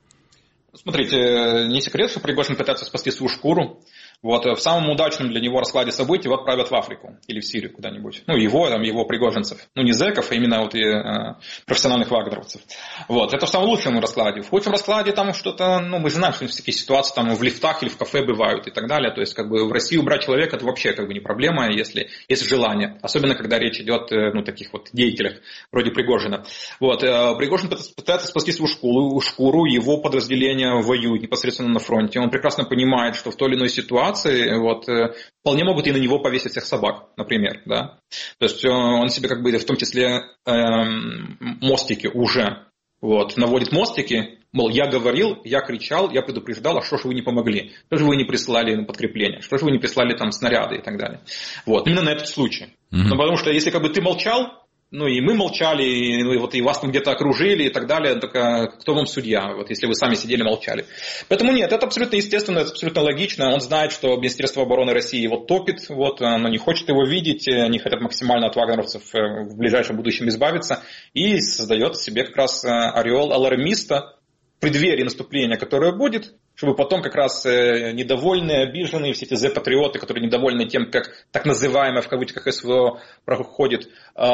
Speaker 21: Смотрите, не секрет, что Пригожин пытается спасти свою шкуру. Вот, в самом удачном для него раскладе событий его отправят в Африку или в Сирию куда-нибудь. Ну, его, там, его пригожинцев. Ну, не зэков, а именно вот и, э, профессиональных вагнеровцев. Вот, это в самом лучшем раскладе. В худшем раскладе там что-то, ну, мы знаем, что такие ситуации там в лифтах или в кафе бывают и так далее. То есть, как бы, в Россию брать человека, это вообще, как бы, не проблема, если есть желание. Особенно, когда речь идет, э, ну, таких вот деятелях, вроде Пригожина. Вот, э, Пригожин пытается спасти свою шкуру, шкуру, его подразделения воюют непосредственно на фронте. Он прекрасно понимает, что в той или иной ситуации вот, вполне могут и на него повесить всех собак, например. Да? То есть он себе как бы в том числе эм, мостики уже вот, наводит мостики, мол, я говорил, я кричал, я предупреждал, а что же вы не помогли? Что же вы не прислали подкрепление? Что же вы не прислали там снаряды и так далее? Вот, именно на этот случай. Mm-hmm. Ну, потому что если как бы ты молчал, ну и мы молчали, и, ну, и, вот, и вас там где-то окружили и так далее, только кто вам судья, вот, если вы сами сидели молчали. Поэтому нет, это абсолютно естественно, это абсолютно логично. Он знает, что Министерство обороны России его топит, вот, оно не хочет его видеть, они хотят максимально от вагнеровцев в ближайшем будущем избавиться, и создает себе как раз ореол алармиста в преддверии наступления, которое будет, чтобы потом как раз недовольные, обиженные, все эти зе-патриоты, которые недовольны тем, как так называемое в кавычках СВО проходит,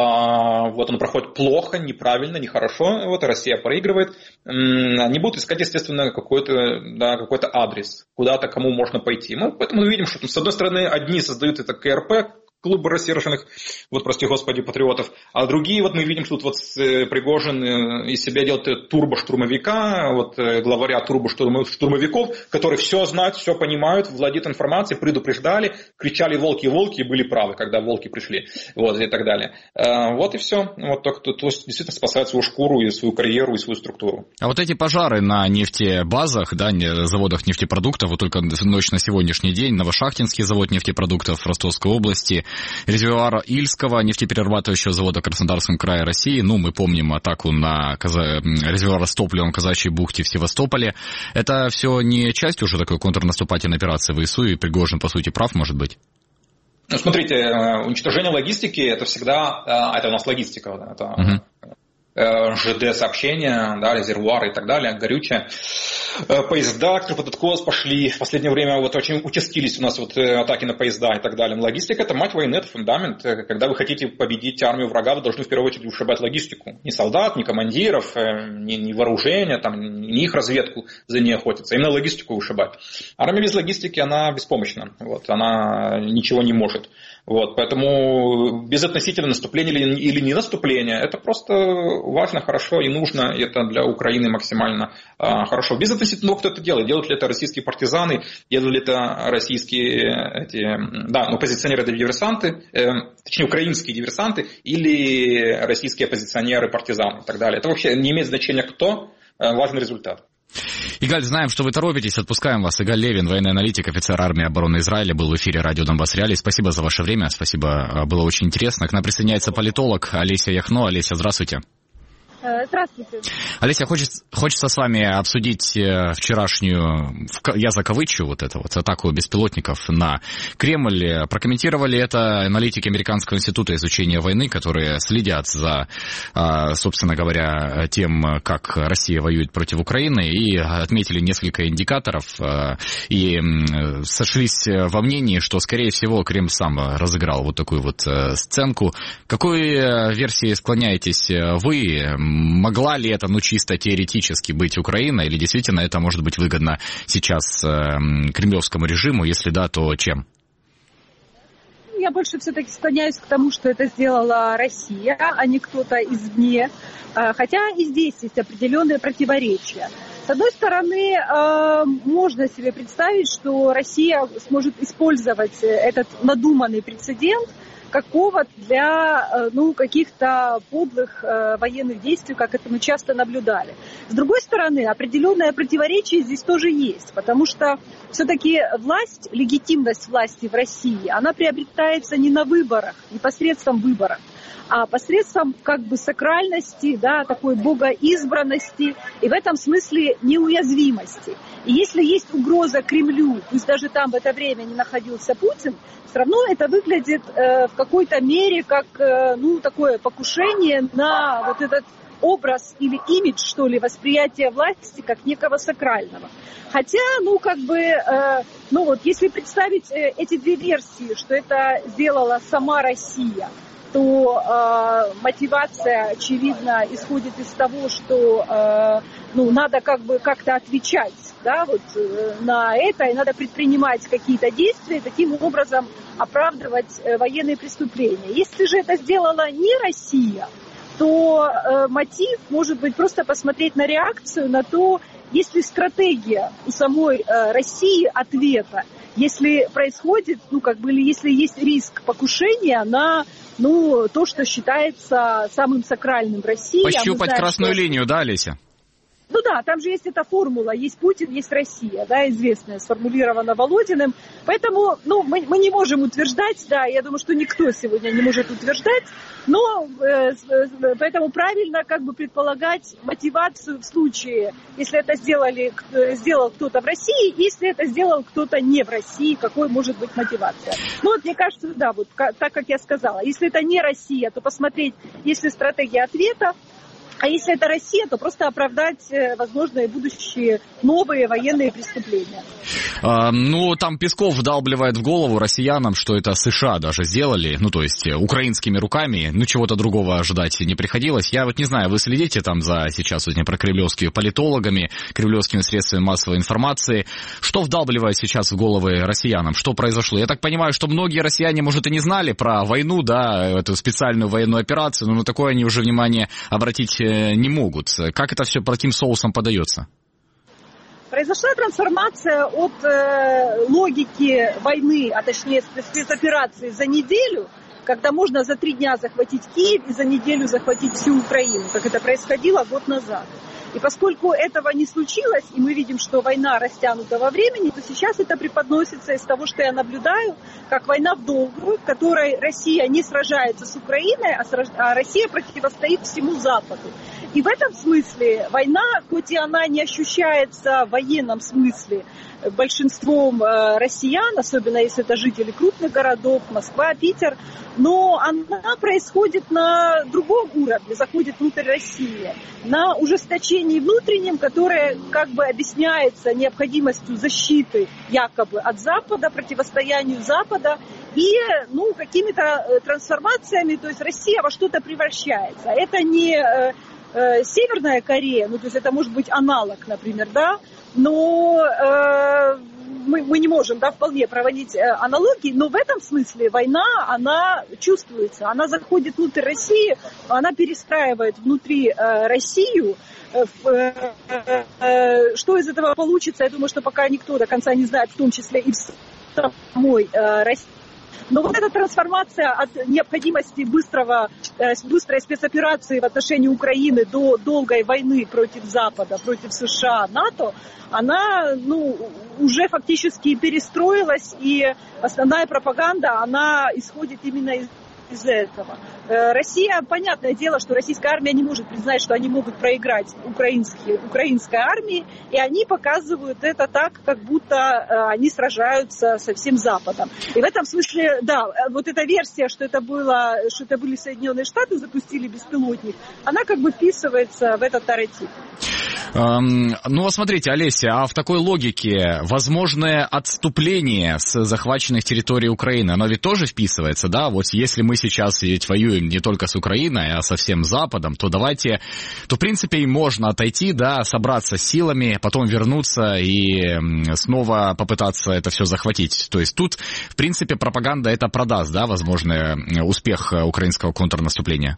Speaker 21: вот оно проходит плохо, неправильно, нехорошо, вот Россия проигрывает, они будут искать, естественно, какой-то, да, какой-то адрес, куда-то кому можно пойти. Мы поэтому видим, что с одной стороны одни создают это КРП, клубы рассерженных, вот, прости господи, патриотов, а другие, вот мы видим, что тут вот Пригожин из себя делает турбо-штурмовика, вот главаря турбо-штурмовиков, которые все знают, все понимают, владеют информацией, предупреждали, кричали волки, волки, и были правы, когда волки пришли, вот, и так далее. Вот и все. Вот только то, то действительно спасает свою шкуру и свою карьеру, и свою структуру.
Speaker 2: А вот эти пожары на нефтебазах, да, заводах нефтепродуктов, вот только ночь на сегодняшний день, Новошахтинский завод нефтепродуктов в Ростовской области, резервуара Ильского, нефтеперерабатывающего завода в Краснодарском крае России. Ну, мы помним атаку на каза... резервуар с топливом в Казачьей бухте в Севастополе. Это все не часть уже такой контрнаступательной операции ВСУ, и Пригожин, по сути, прав, может быть?
Speaker 21: Ну, смотрите, уничтожение логистики, это всегда, это у нас логистика, это угу. ЖД-сообщения, да, резервуары и так далее, горючее. Поезда, которые под откос пошли, в последнее время вот очень участились у нас вот атаки на поезда и так далее. Логистика – это мать войны, это фундамент. Когда вы хотите победить армию врага, вы должны в первую очередь ушибать логистику. Не солдат, не командиров, не, не вооружение, там, не их разведку за ней охотиться, именно логистику ушибать. Армия без логистики, она беспомощна, вот, она ничего не может. Вот, поэтому безотносительно наступления или, или не наступления, это просто важно, хорошо и нужно, и это для Украины максимально а, хорошо. Безотносительно того, кто это делает. Делают ли это российские партизаны, делают ли это российские эти, да, ну, оппозиционеры-диверсанты, э, точнее, украинские диверсанты или российские оппозиционеры-партизаны и так далее. Это вообще не имеет значения кто, э, важный результат.
Speaker 2: Игаль, знаем, что вы торопитесь, отпускаем вас. Игаль Левин, военный аналитик, офицер армии обороны Израиля, был в эфире радио Донбасс Реалии. Спасибо за ваше время, спасибо, было очень интересно. К нам присоединяется политолог Олеся Яхно. Олеся, здравствуйте.
Speaker 1: Здравствуйте.
Speaker 2: Олеся, хочется, хочется с вами обсудить вчерашнюю, я закавычу вот это вот, атаку беспилотников на Кремль. Прокомментировали это аналитики Американского института изучения войны, которые следят за, собственно говоря, тем, как Россия воюет против Украины, и отметили несколько индикаторов, и сошлись во мнении, что, скорее всего, Кремль сам разыграл вот такую вот сценку. К какой версии склоняетесь вы? Могла ли это, ну, чисто теоретически быть Украина, или действительно это может быть выгодно сейчас э, кремлевскому режиму? Если да, то чем?
Speaker 1: Я больше все-таки склоняюсь к тому, что это сделала Россия, а не кто-то извне. Хотя и здесь есть определенные противоречия. С одной стороны, можно себе представить, что Россия сможет использовать этот надуманный прецедент как повод для, ну, каких-то подлых э, военных действий, как это мы часто наблюдали. С другой стороны, определенное противоречие здесь тоже есть, потому что все-таки власть, легитимность власти в России, она приобретается не на выборах, не посредством выборов, а посредством как бы сакральности, да, такой богоизбранности и в этом смысле неуязвимости. И если есть угроза Кремлю, пусть даже там в это время не находился Путин, все равно это выглядит э, в какой-то мере как э, ну, такое покушение на вот этот образ или имидж, что ли, восприятия власти как некого сакрального. Хотя, ну, как бы, э, ну вот, если представить э, эти две версии, что это сделала сама Россия, то э, мотивация, очевидно, исходит из того, что э, ну, надо как бы как-то отвечать, да, вот, э, на это, и надо предпринимать какие-то действия, и таким образом оправдывать э, военные преступления. Если же это сделала не Россия, то э, мотив может быть просто посмотреть на реакцию, на то, есть ли стратегия у самой э, России ответа, если происходит, ну, как бы, или если есть риск покушения на, ну, то, что считается самым сакральным в России.
Speaker 2: Пощупать знаем, красную что... линию, да, Олеся?
Speaker 1: Ну да, там же есть эта формула, есть Путин, есть Россия, да, известная, сформулирована Володиным. Поэтому, ну, мы, мы не можем утверждать, да, я думаю, что никто сегодня не может утверждать, но э, поэтому правильно как бы предполагать мотивацию в случае, если это сделали, сделал кто-то в России, если это сделал кто-то не в России, какой может быть мотивация. Ну вот мне кажется, да, вот так как я сказала, если это не Россия, то посмотреть, есть ли стратегия ответа. А если это Россия, то просто оправдать возможные будущие новые военные преступления.
Speaker 2: А, ну, там Песков вдалбливает в голову россиянам, что это США даже сделали, ну, то есть украинскими руками, ну, чего-то другого ожидать не приходилось. Я вот не знаю, вы следите там за сейчас вот, про кремлевскими политологами, кремлевскими средствами массовой информации. Что вдалбливает сейчас в головы россиянам? Что произошло? Я так понимаю, что многие россияне, может, и не знали про войну, да, эту специальную военную операцию, но на такое они уже внимание обратить не могут. Как это все по таким соусам подается?
Speaker 1: Произошла трансформация от э, логики войны, а точнее спецоперации за неделю, когда можно за три дня захватить Киев и за неделю захватить всю Украину, как это происходило год назад. И поскольку этого не случилось, и мы видим, что война растянута во времени, то сейчас это преподносится из того, что я наблюдаю, как война в долгую, в которой Россия не сражается с Украиной, а Россия противостоит всему Западу. И в этом смысле война, хоть и она не ощущается в военном смысле большинством россиян, особенно если это жители крупных городов, Москва, Питер, но она происходит на другом уровне, заходит внутрь России, на ужесточении внутреннем, которое как бы объясняется необходимостью защиты якобы от Запада, противостоянию Запада и ну, какими-то трансформациями, то есть Россия во что-то превращается. Это не э, Северная Корея, ну то есть это может быть аналог, например, да, но э, мы, мы не можем, да, вполне проводить э, аналогии, но в этом смысле война, она чувствуется, она заходит внутрь России, она перестраивает внутри э, Россию. Э, э, э, что из этого получится, я думаю, что пока никто до конца не знает, в том числе и в самой э, России. Но вот эта трансформация от необходимости быстрого, быстрой спецоперации в отношении Украины до долгой войны против Запада, против США, НАТО, она ну, уже фактически перестроилась, и основная пропаганда, она исходит именно из из этого. Россия, понятное дело, что российская армия не может признать, что они могут проиграть украинские, украинской армии, и они показывают это так, как будто они сражаются со всем Западом. И в этом смысле, да, вот эта версия, что это было, что это были Соединенные Штаты, запустили беспилотник, она как бы вписывается в этот нарратив.
Speaker 2: Эм, ну, смотрите, Олеся, а в такой логике возможное отступление с захваченных территорий Украины, оно ведь тоже вписывается, да? Вот если мы сейчас ведь воюем не только с Украиной, а со всем Западом, то давайте, то в принципе и можно отойти, да, собраться с силами, потом вернуться и снова попытаться это все захватить. То есть тут, в принципе, пропаганда это продаст, да, возможный успех украинского контрнаступления.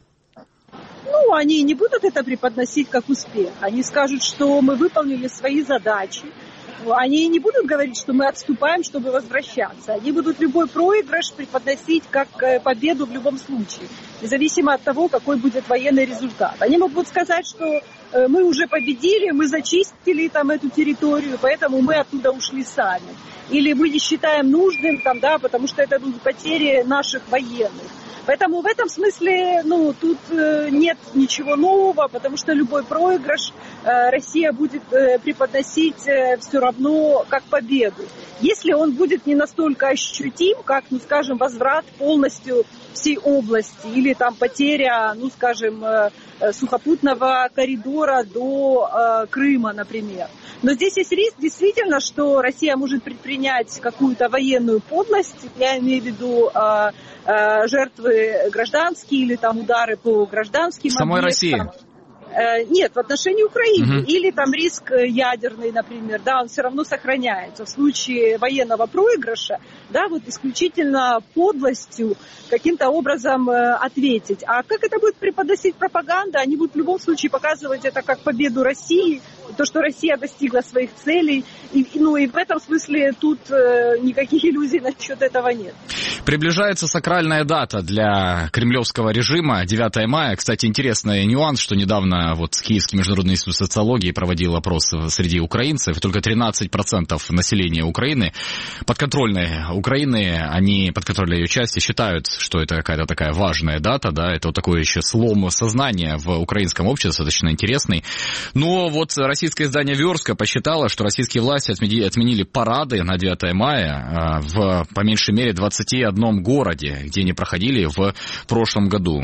Speaker 1: Ну, они не будут это преподносить как успех. Они скажут, что мы выполнили свои задачи. Они не будут говорить, что мы отступаем, чтобы возвращаться. Они будут любой проигрыш преподносить как победу в любом случае, независимо от того, какой будет военный результат. Они могут сказать, что мы уже победили, мы зачистили там эту территорию, поэтому мы оттуда ушли сами. Или мы не считаем нужным, там, да, потому что это будут потери наших военных. Поэтому в этом смысле, ну, тут э, нет ничего нового, потому что любой проигрыш э, Россия будет э, преподносить э, все равно как победу. Если он будет не настолько ощутим, как, ну, скажем, возврат полностью всей области или там потеря, ну, скажем, э, сухопутного коридора до э, Крыма, например. Но здесь есть риск действительно, что Россия может предпринять какую-то военную подлость, я имею в виду э, э, жертвы гражданские или там удары по гражданским
Speaker 2: самой
Speaker 1: объектам.
Speaker 2: России.
Speaker 1: Нет, в отношении Украины.
Speaker 2: Угу.
Speaker 1: Или там риск ядерный, например, да, он все равно сохраняется. В случае военного проигрыша, да, вот исключительно подлостью каким-то образом ответить. А как это будет преподносить пропаганда? Они будут в любом случае показывать это как победу России, то, что Россия достигла своих целей. И, ну и в этом смысле тут э, никаких иллюзий насчет этого нет.
Speaker 2: Приближается сакральная дата для кремлевского режима, девятое мая. Кстати, интересный нюанс, что недавно вот Киевский международный институт социологии проводил опрос среди украинцев, и только тринадцать процентов населения Украины, подконтрольной Украины, они, подконтрольной ее части, считают, что это какая-то такая важная дата, да, это вот такой еще слом сознания в украинском обществе, достаточно интересный. Но вот российское издание «Верстка» посчитало, что российские власти отменили парады на девятое мая в, по меньшей мере, двадцати одном городе, где они проходили в прошлом году.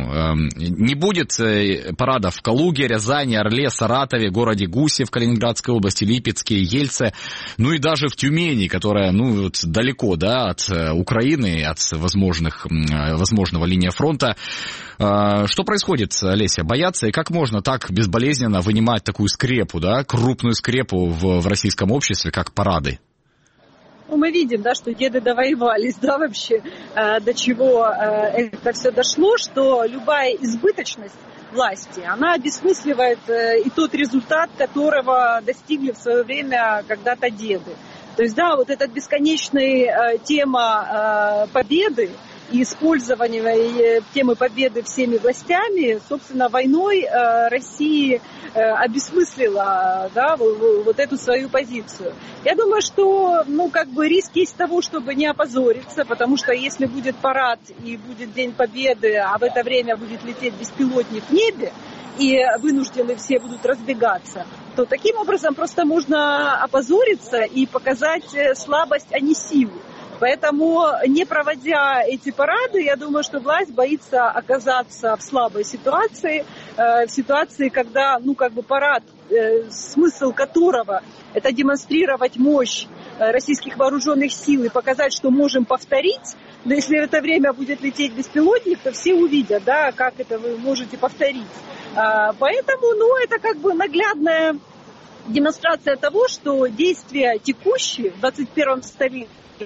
Speaker 2: Не будет парадов в Калуге, Рязани, Орле, Саратове, городе Гусев в Калининградской области, Липецке, Ельце, ну и даже в Тюмени, которая, ну, вот далеко, да, от Украины, от возможных, возможного линии фронта. Что происходит, Олеся? Боятся? И как можно так безболезненно вынимать такую скрепу, да, крупную скрепу в, в российском обществе, как парады?
Speaker 1: Ну, мы видим, да, что деды довоевались, да, вообще, э, до чего э, это все дошло, что любая избыточность власти, она обесмысливает э, и тот результат, которого достигли в свое время когда-то деды. То есть, да, вот эта бесконечная э, тема э, победы, и использование темы победы всеми властями, собственно, войной Россия обесмыслила, да, вот эту свою позицию. Я думаю, что, ну, как бы риск есть того, чтобы не опозориться, потому что если будет парад и будет День Победы, а в это время будет лететь беспилотник в небе, и вынуждены все будут разбегаться, то таким образом просто можно опозориться и показать слабость, а не силу. Поэтому, не проводя эти парады, я думаю, что власть боится оказаться в слабой ситуации, э, в ситуации, когда, ну, как бы парад, э, смысл которого это демонстрировать мощь э, российских вооруженных сил и показать, что можем повторить. Но если в это время будет лететь беспилотник, то все увидят, да, как это вы можете повторить. А, поэтому, ну, это как бы наглядная демонстрация того, что действия текущие в двадцать первом столетии,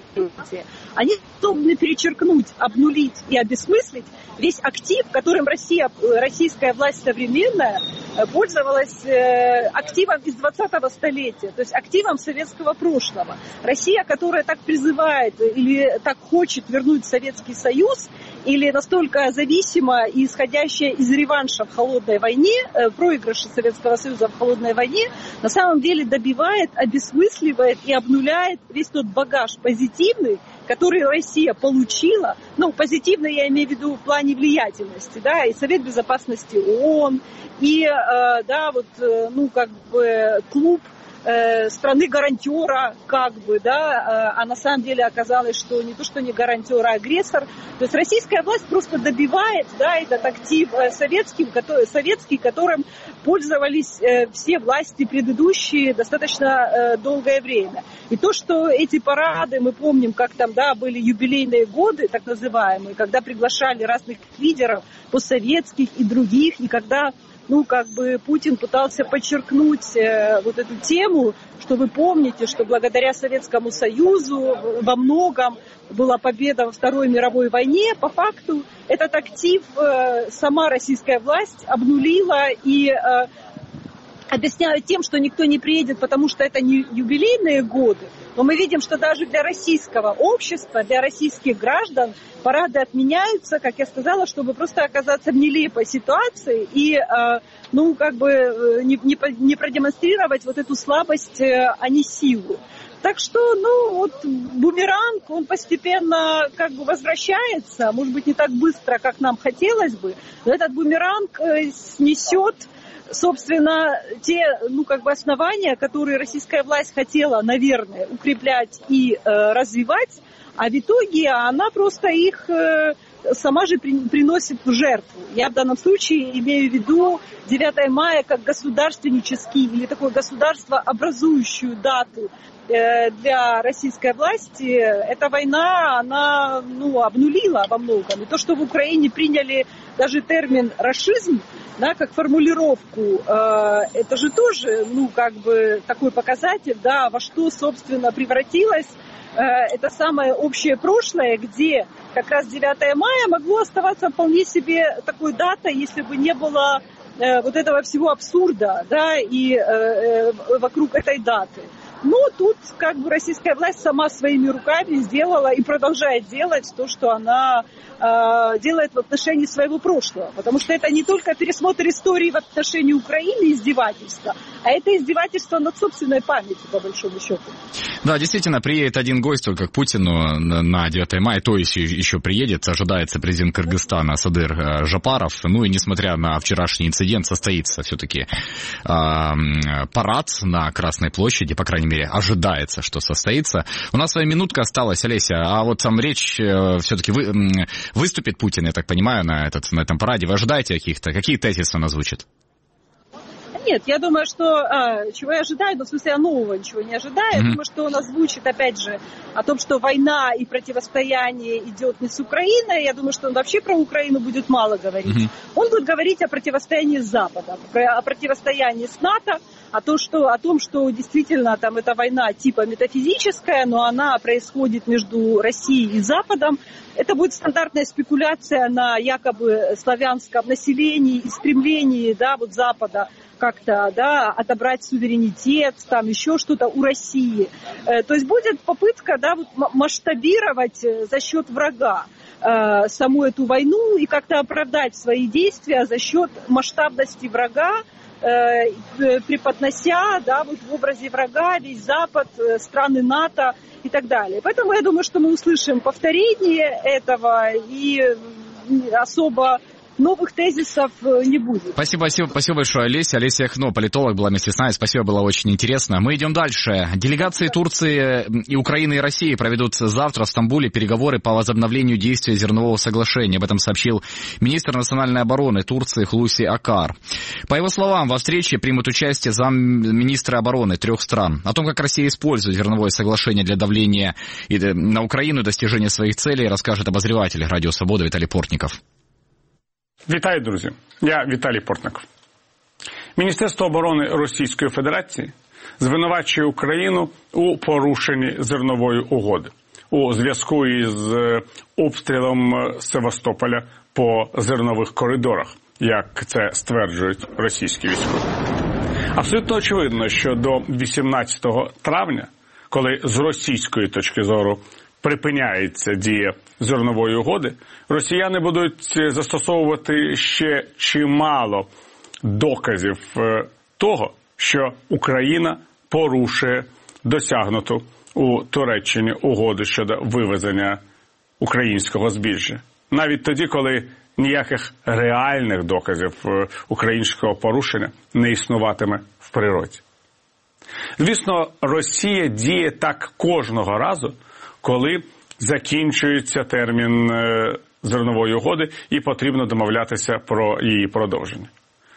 Speaker 1: они способны перечеркнуть, обнулить и обесмыслить весь актив, которым Россия, российская власть современная пользовалась активом из двадцатого столетия, то есть активом советского прошлого. Россия, которая так призывает или так хочет вернуть Советский Союз, или настолько зависима и исходящая из реванша в холодной войне, проигрыша Советского Союза в холодной войне, на самом деле добивает, обесмысливает и обнуляет весь тот багаж позитивный, который Россия получила, ну, позитивно я имею в виду в плане влиятельности, да, и Совет Безопасности ООН, и, э, да, вот, э, ну, как бы клуб э, страны-гарантера, как бы, да, э, а на самом деле оказалось, что не то, что не гарантер, а агрессор. То есть российская власть просто добивает, да, этот актив э, советским, который, советский, которым пользовались э, все власти предыдущие достаточно э, долгое время. И то, что эти парады, мы помним, как там, да, были юбилейные годы, так называемые, когда приглашали разных лидеров постсоветских и других, и когда, ну, как бы Путин пытался подчеркнуть э, вот эту тему, что вы помните, что благодаря Советскому Союзу во многом была победа во Второй мировой войне. По факту этот актив э, сама российская власть обнулила и э, объясняют тем, что никто не приедет, потому что это не юбилейные годы. Но мы видим, что даже для российского общества, для российских граждан парады отменяются, как я сказала, чтобы просто оказаться в нелепой ситуации и, э, ну, как бы не, не, не продемонстрировать вот эту слабость, э, а не силу. Так что, ну, вот бумеранг, он постепенно как бы возвращается, может быть, не так быстро, как нам хотелось бы, но этот бумеранг э, снесет, собственно, те, ну, как бы основания, которые российская власть хотела, наверное, укреплять и э, развивать, а в итоге она просто их э, сама же при, приносит в жертву. Я в данном случае имею в виду девятое мая как государственнический или такой государствообразующую дату э, для российской власти. Эта война, она, ну, обнулила во многом. И то, что в Украине приняли даже термин «рашизм», да, как формулировку, э, это же тоже, ну, как бы такой показатель, да, во что, собственно, превратилось э, это самое общее прошлое, где как раз девятое мая могло оставаться вполне себе такой датой, если бы не было э, вот этого всего абсурда, да, и э, э, вокруг этой даты. Но тут как бы российская власть сама своими руками сделала и продолжает делать то, что она э, делает в отношении своего прошлого. Потому что это не только пересмотр истории в отношении Украины, издевательства, а это издевательство над собственной памятью, по большому счету.
Speaker 2: Да, действительно, приедет один гость только к Путину на девятое мая, то есть еще приедет, ожидается президент Кыргызстана Садыр Жапаров. Ну и несмотря на вчерашний инцидент, состоится все-таки э, парад на Красной площади, по крайней мере, ожидается, что состоится. У нас своя минутка осталась, Олеся, а вот там речь э, все-таки вы, э, выступит Путин, я так понимаю, на, этот, на этом параде. Вы ожидаете каких-то, какие тезисы он озвучит?
Speaker 1: Нет, я думаю, что а, чего я ожидаю, но в смысле я нового ничего не ожидаю. Mm-hmm. Я думаю, что он озвучит, опять же, о том, что война и противостояние идет не с Украиной. Я думаю, что он вообще про Украину будет мало говорить. Mm-hmm. Он будет говорить о противостоянии с Западом, о противостоянии с НАТО, о том, что, о том, что действительно там эта война типа метафизическая, но она происходит между Россией и Западом. Это будет стандартная спекуляция на якобы славянском населении и стремлении, да, вот Запада как-то, да, отобрать суверенитет, там еще что-то у России. То есть будет попытка, да, вот масштабировать за счет врага. э, саму эту войну и как-то оправдать свои действия за счет масштабности врага, э, преподнося, да, вот в образе врага весь Запад, страны НАТО и так далее. Поэтому я думаю, что мы услышим повторение этого и особо новых тезисов не будет.
Speaker 2: Спасибо, спасибо, спасибо большое, Олеся. Олеся Яхно, политолог, была вместе с нами. Спасибо, было очень интересно. Мы идем дальше. Делегации Турции и Украины и России проведут завтра в Стамбуле переговоры по возобновлению действия зернового соглашения. Об этом сообщил министр национальной обороны Турции Хулуси Акар. По его словам, во встрече примут участие замминистра обороны трех стран. О том, как Россия использует зерновое соглашение для давления на Украину и достижения своих целей, расскажет обозреватель Радио Свобода Виталий Портников.
Speaker 3: Вітаю, друзі. Я Віталій Портников. Міністерство оборони Російської Федерації звинувачує Україну у порушенні зернової угоди у зв'язку із обстрілом Севастополя по зернових коридорах, як це стверджують російські військові. Абсолютно очевидно, що до вісімнадцятого травня, коли з російської точки зору припиняється дія зернової угоди, росіяни будуть застосовувати ще чимало доказів того, що Україна порушує досягнуту у Туреччині угоду щодо вивезення українського збіжжя. Навіть тоді, коли ніяких реальних доказів українського порушення не існуватиме в природі. Звісно, Росія діє так кожного разу, коли закінчується термін зернової угоди і потрібно домовлятися про її продовження.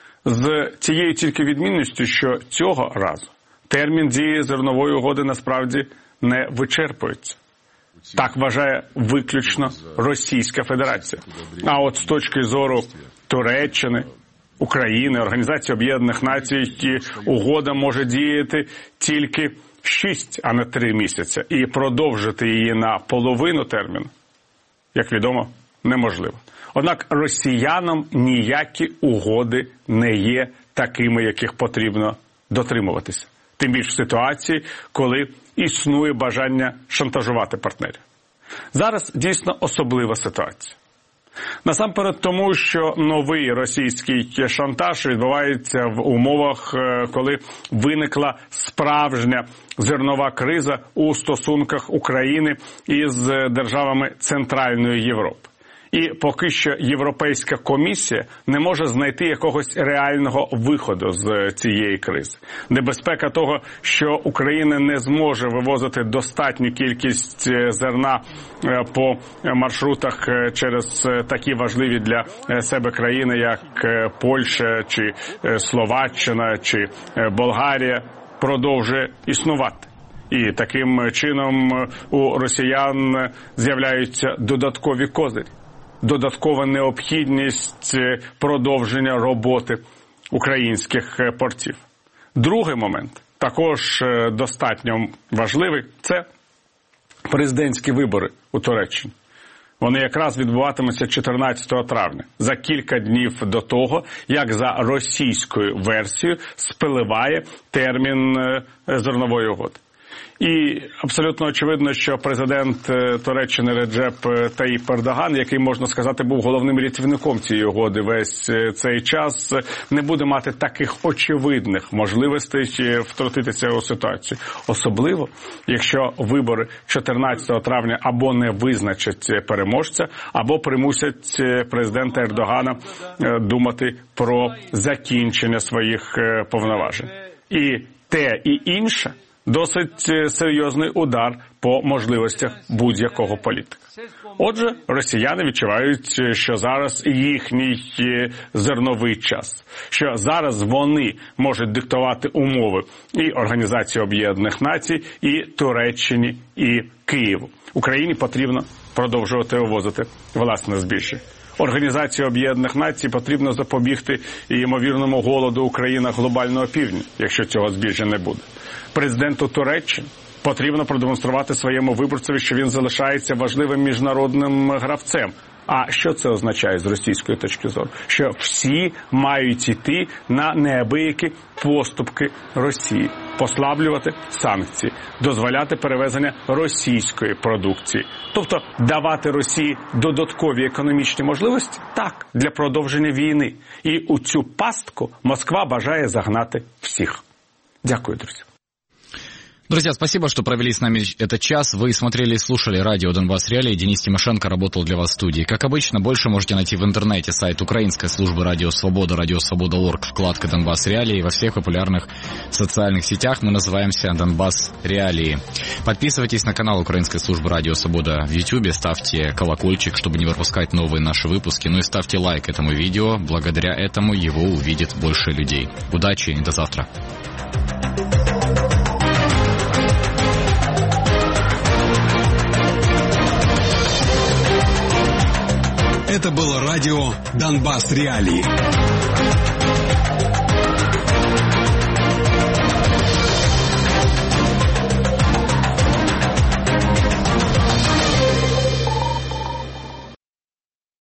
Speaker 3: З цією тільки відмінністю, що цього разу термін дії зернової угоди насправді не вичерпується. Так вважає виключно Російська Федерація. А от з точки зору Туреччини, України, Організації Об'єднаних Націй, угода може діяти тільки шість, а не три місяці. І продовжити її на половину терміну, як відомо, неможливо. Однак росіянам ніякі угоди не є такими, яких потрібно дотримуватися. Тим більше в ситуації, коли існує бажання шантажувати партнерів. Зараз дійсно особлива ситуація. Насамперед тому, що новий російський шантаж відбувається в умовах, коли виникла справжня зернова криза у стосунках України із державами Центральної Європи. І поки що Європейська комісія не може знайти якогось реального виходу з цієї кризи. Небезпека того, що Україна не зможе вивозити достатню кількість зерна по маршрутах через такі важливі для себе країни, як Польща, чи Словаччина, чи Болгарія, продовжує існувати. І таким чином у росіян з'являються додаткові козирі. Додаткова необхідність продовження роботи українських портів. Другий момент, також достатньо важливий, це президентські вибори у Туреччині. Вони якраз відбуватимуться чотирнадцятого травня, за кілька днів до того, як за російською версією спливає термін зернової угоди. І абсолютно очевидно, що президент Туреччини Реджеп Таїп Ердоган, який, можна сказати, був головним рятівником цієї угоди весь цей час, не буде мати таких очевидних можливостей втрутитися у ситуацію. Особливо, якщо вибори чотирнадцятого травня або не визначать переможця, або примусять президента Ердогана думати про закінчення своїх повноважень. І те, і інше досить серйозний удар по можливостях будь-якого політика. Отже, росіяни відчувають, що зараз їхній зерновий час, що зараз вони можуть диктувати умови і Організації Об'єднаних Націй, і Туреччині, і Києву. Україні потрібно продовжувати вивозити власне збіжжя. Організації Об'єднаних Націй потрібно запобігти ймовірному голоду у країнах глобального півдня, якщо цього збіжжя не буде. Президенту Туреччини потрібно продемонструвати своєму виборцеві, що він залишається важливим міжнародним гравцем А що це означає з російської точки зору? Що всі мають йти на неабиякі поступки Росії, послаблювати санкції, дозволяти перевезення російської продукції. Тобто давати Росії додаткові економічні можливості? Так, для продовження війни. І у цю пастку Москва бажає загнати всіх. Дякую, друзі.
Speaker 2: Друзья, спасибо, что провели с нами этот час. Вы смотрели и слушали радио «Донбасс Реалии». Денис Тимошенко работал для вас в студии. Как обычно, больше можете найти в интернете сайт украинской службы «Радио Свобода», радио свобода точка орг, вкладка «Донбасс Реалии». Во всех популярных социальных сетях мы называемся «Донбасс Реалии». Подписывайтесь на канал украинской службы «Радио Свобода» в YouTube, ставьте колокольчик, чтобы не пропускать новые наши выпуски. Ну и ставьте лайк этому видео. Благодаря этому его увидит больше людей. Удачи и до завтра.
Speaker 4: Это было радио «Донбасс Реалии».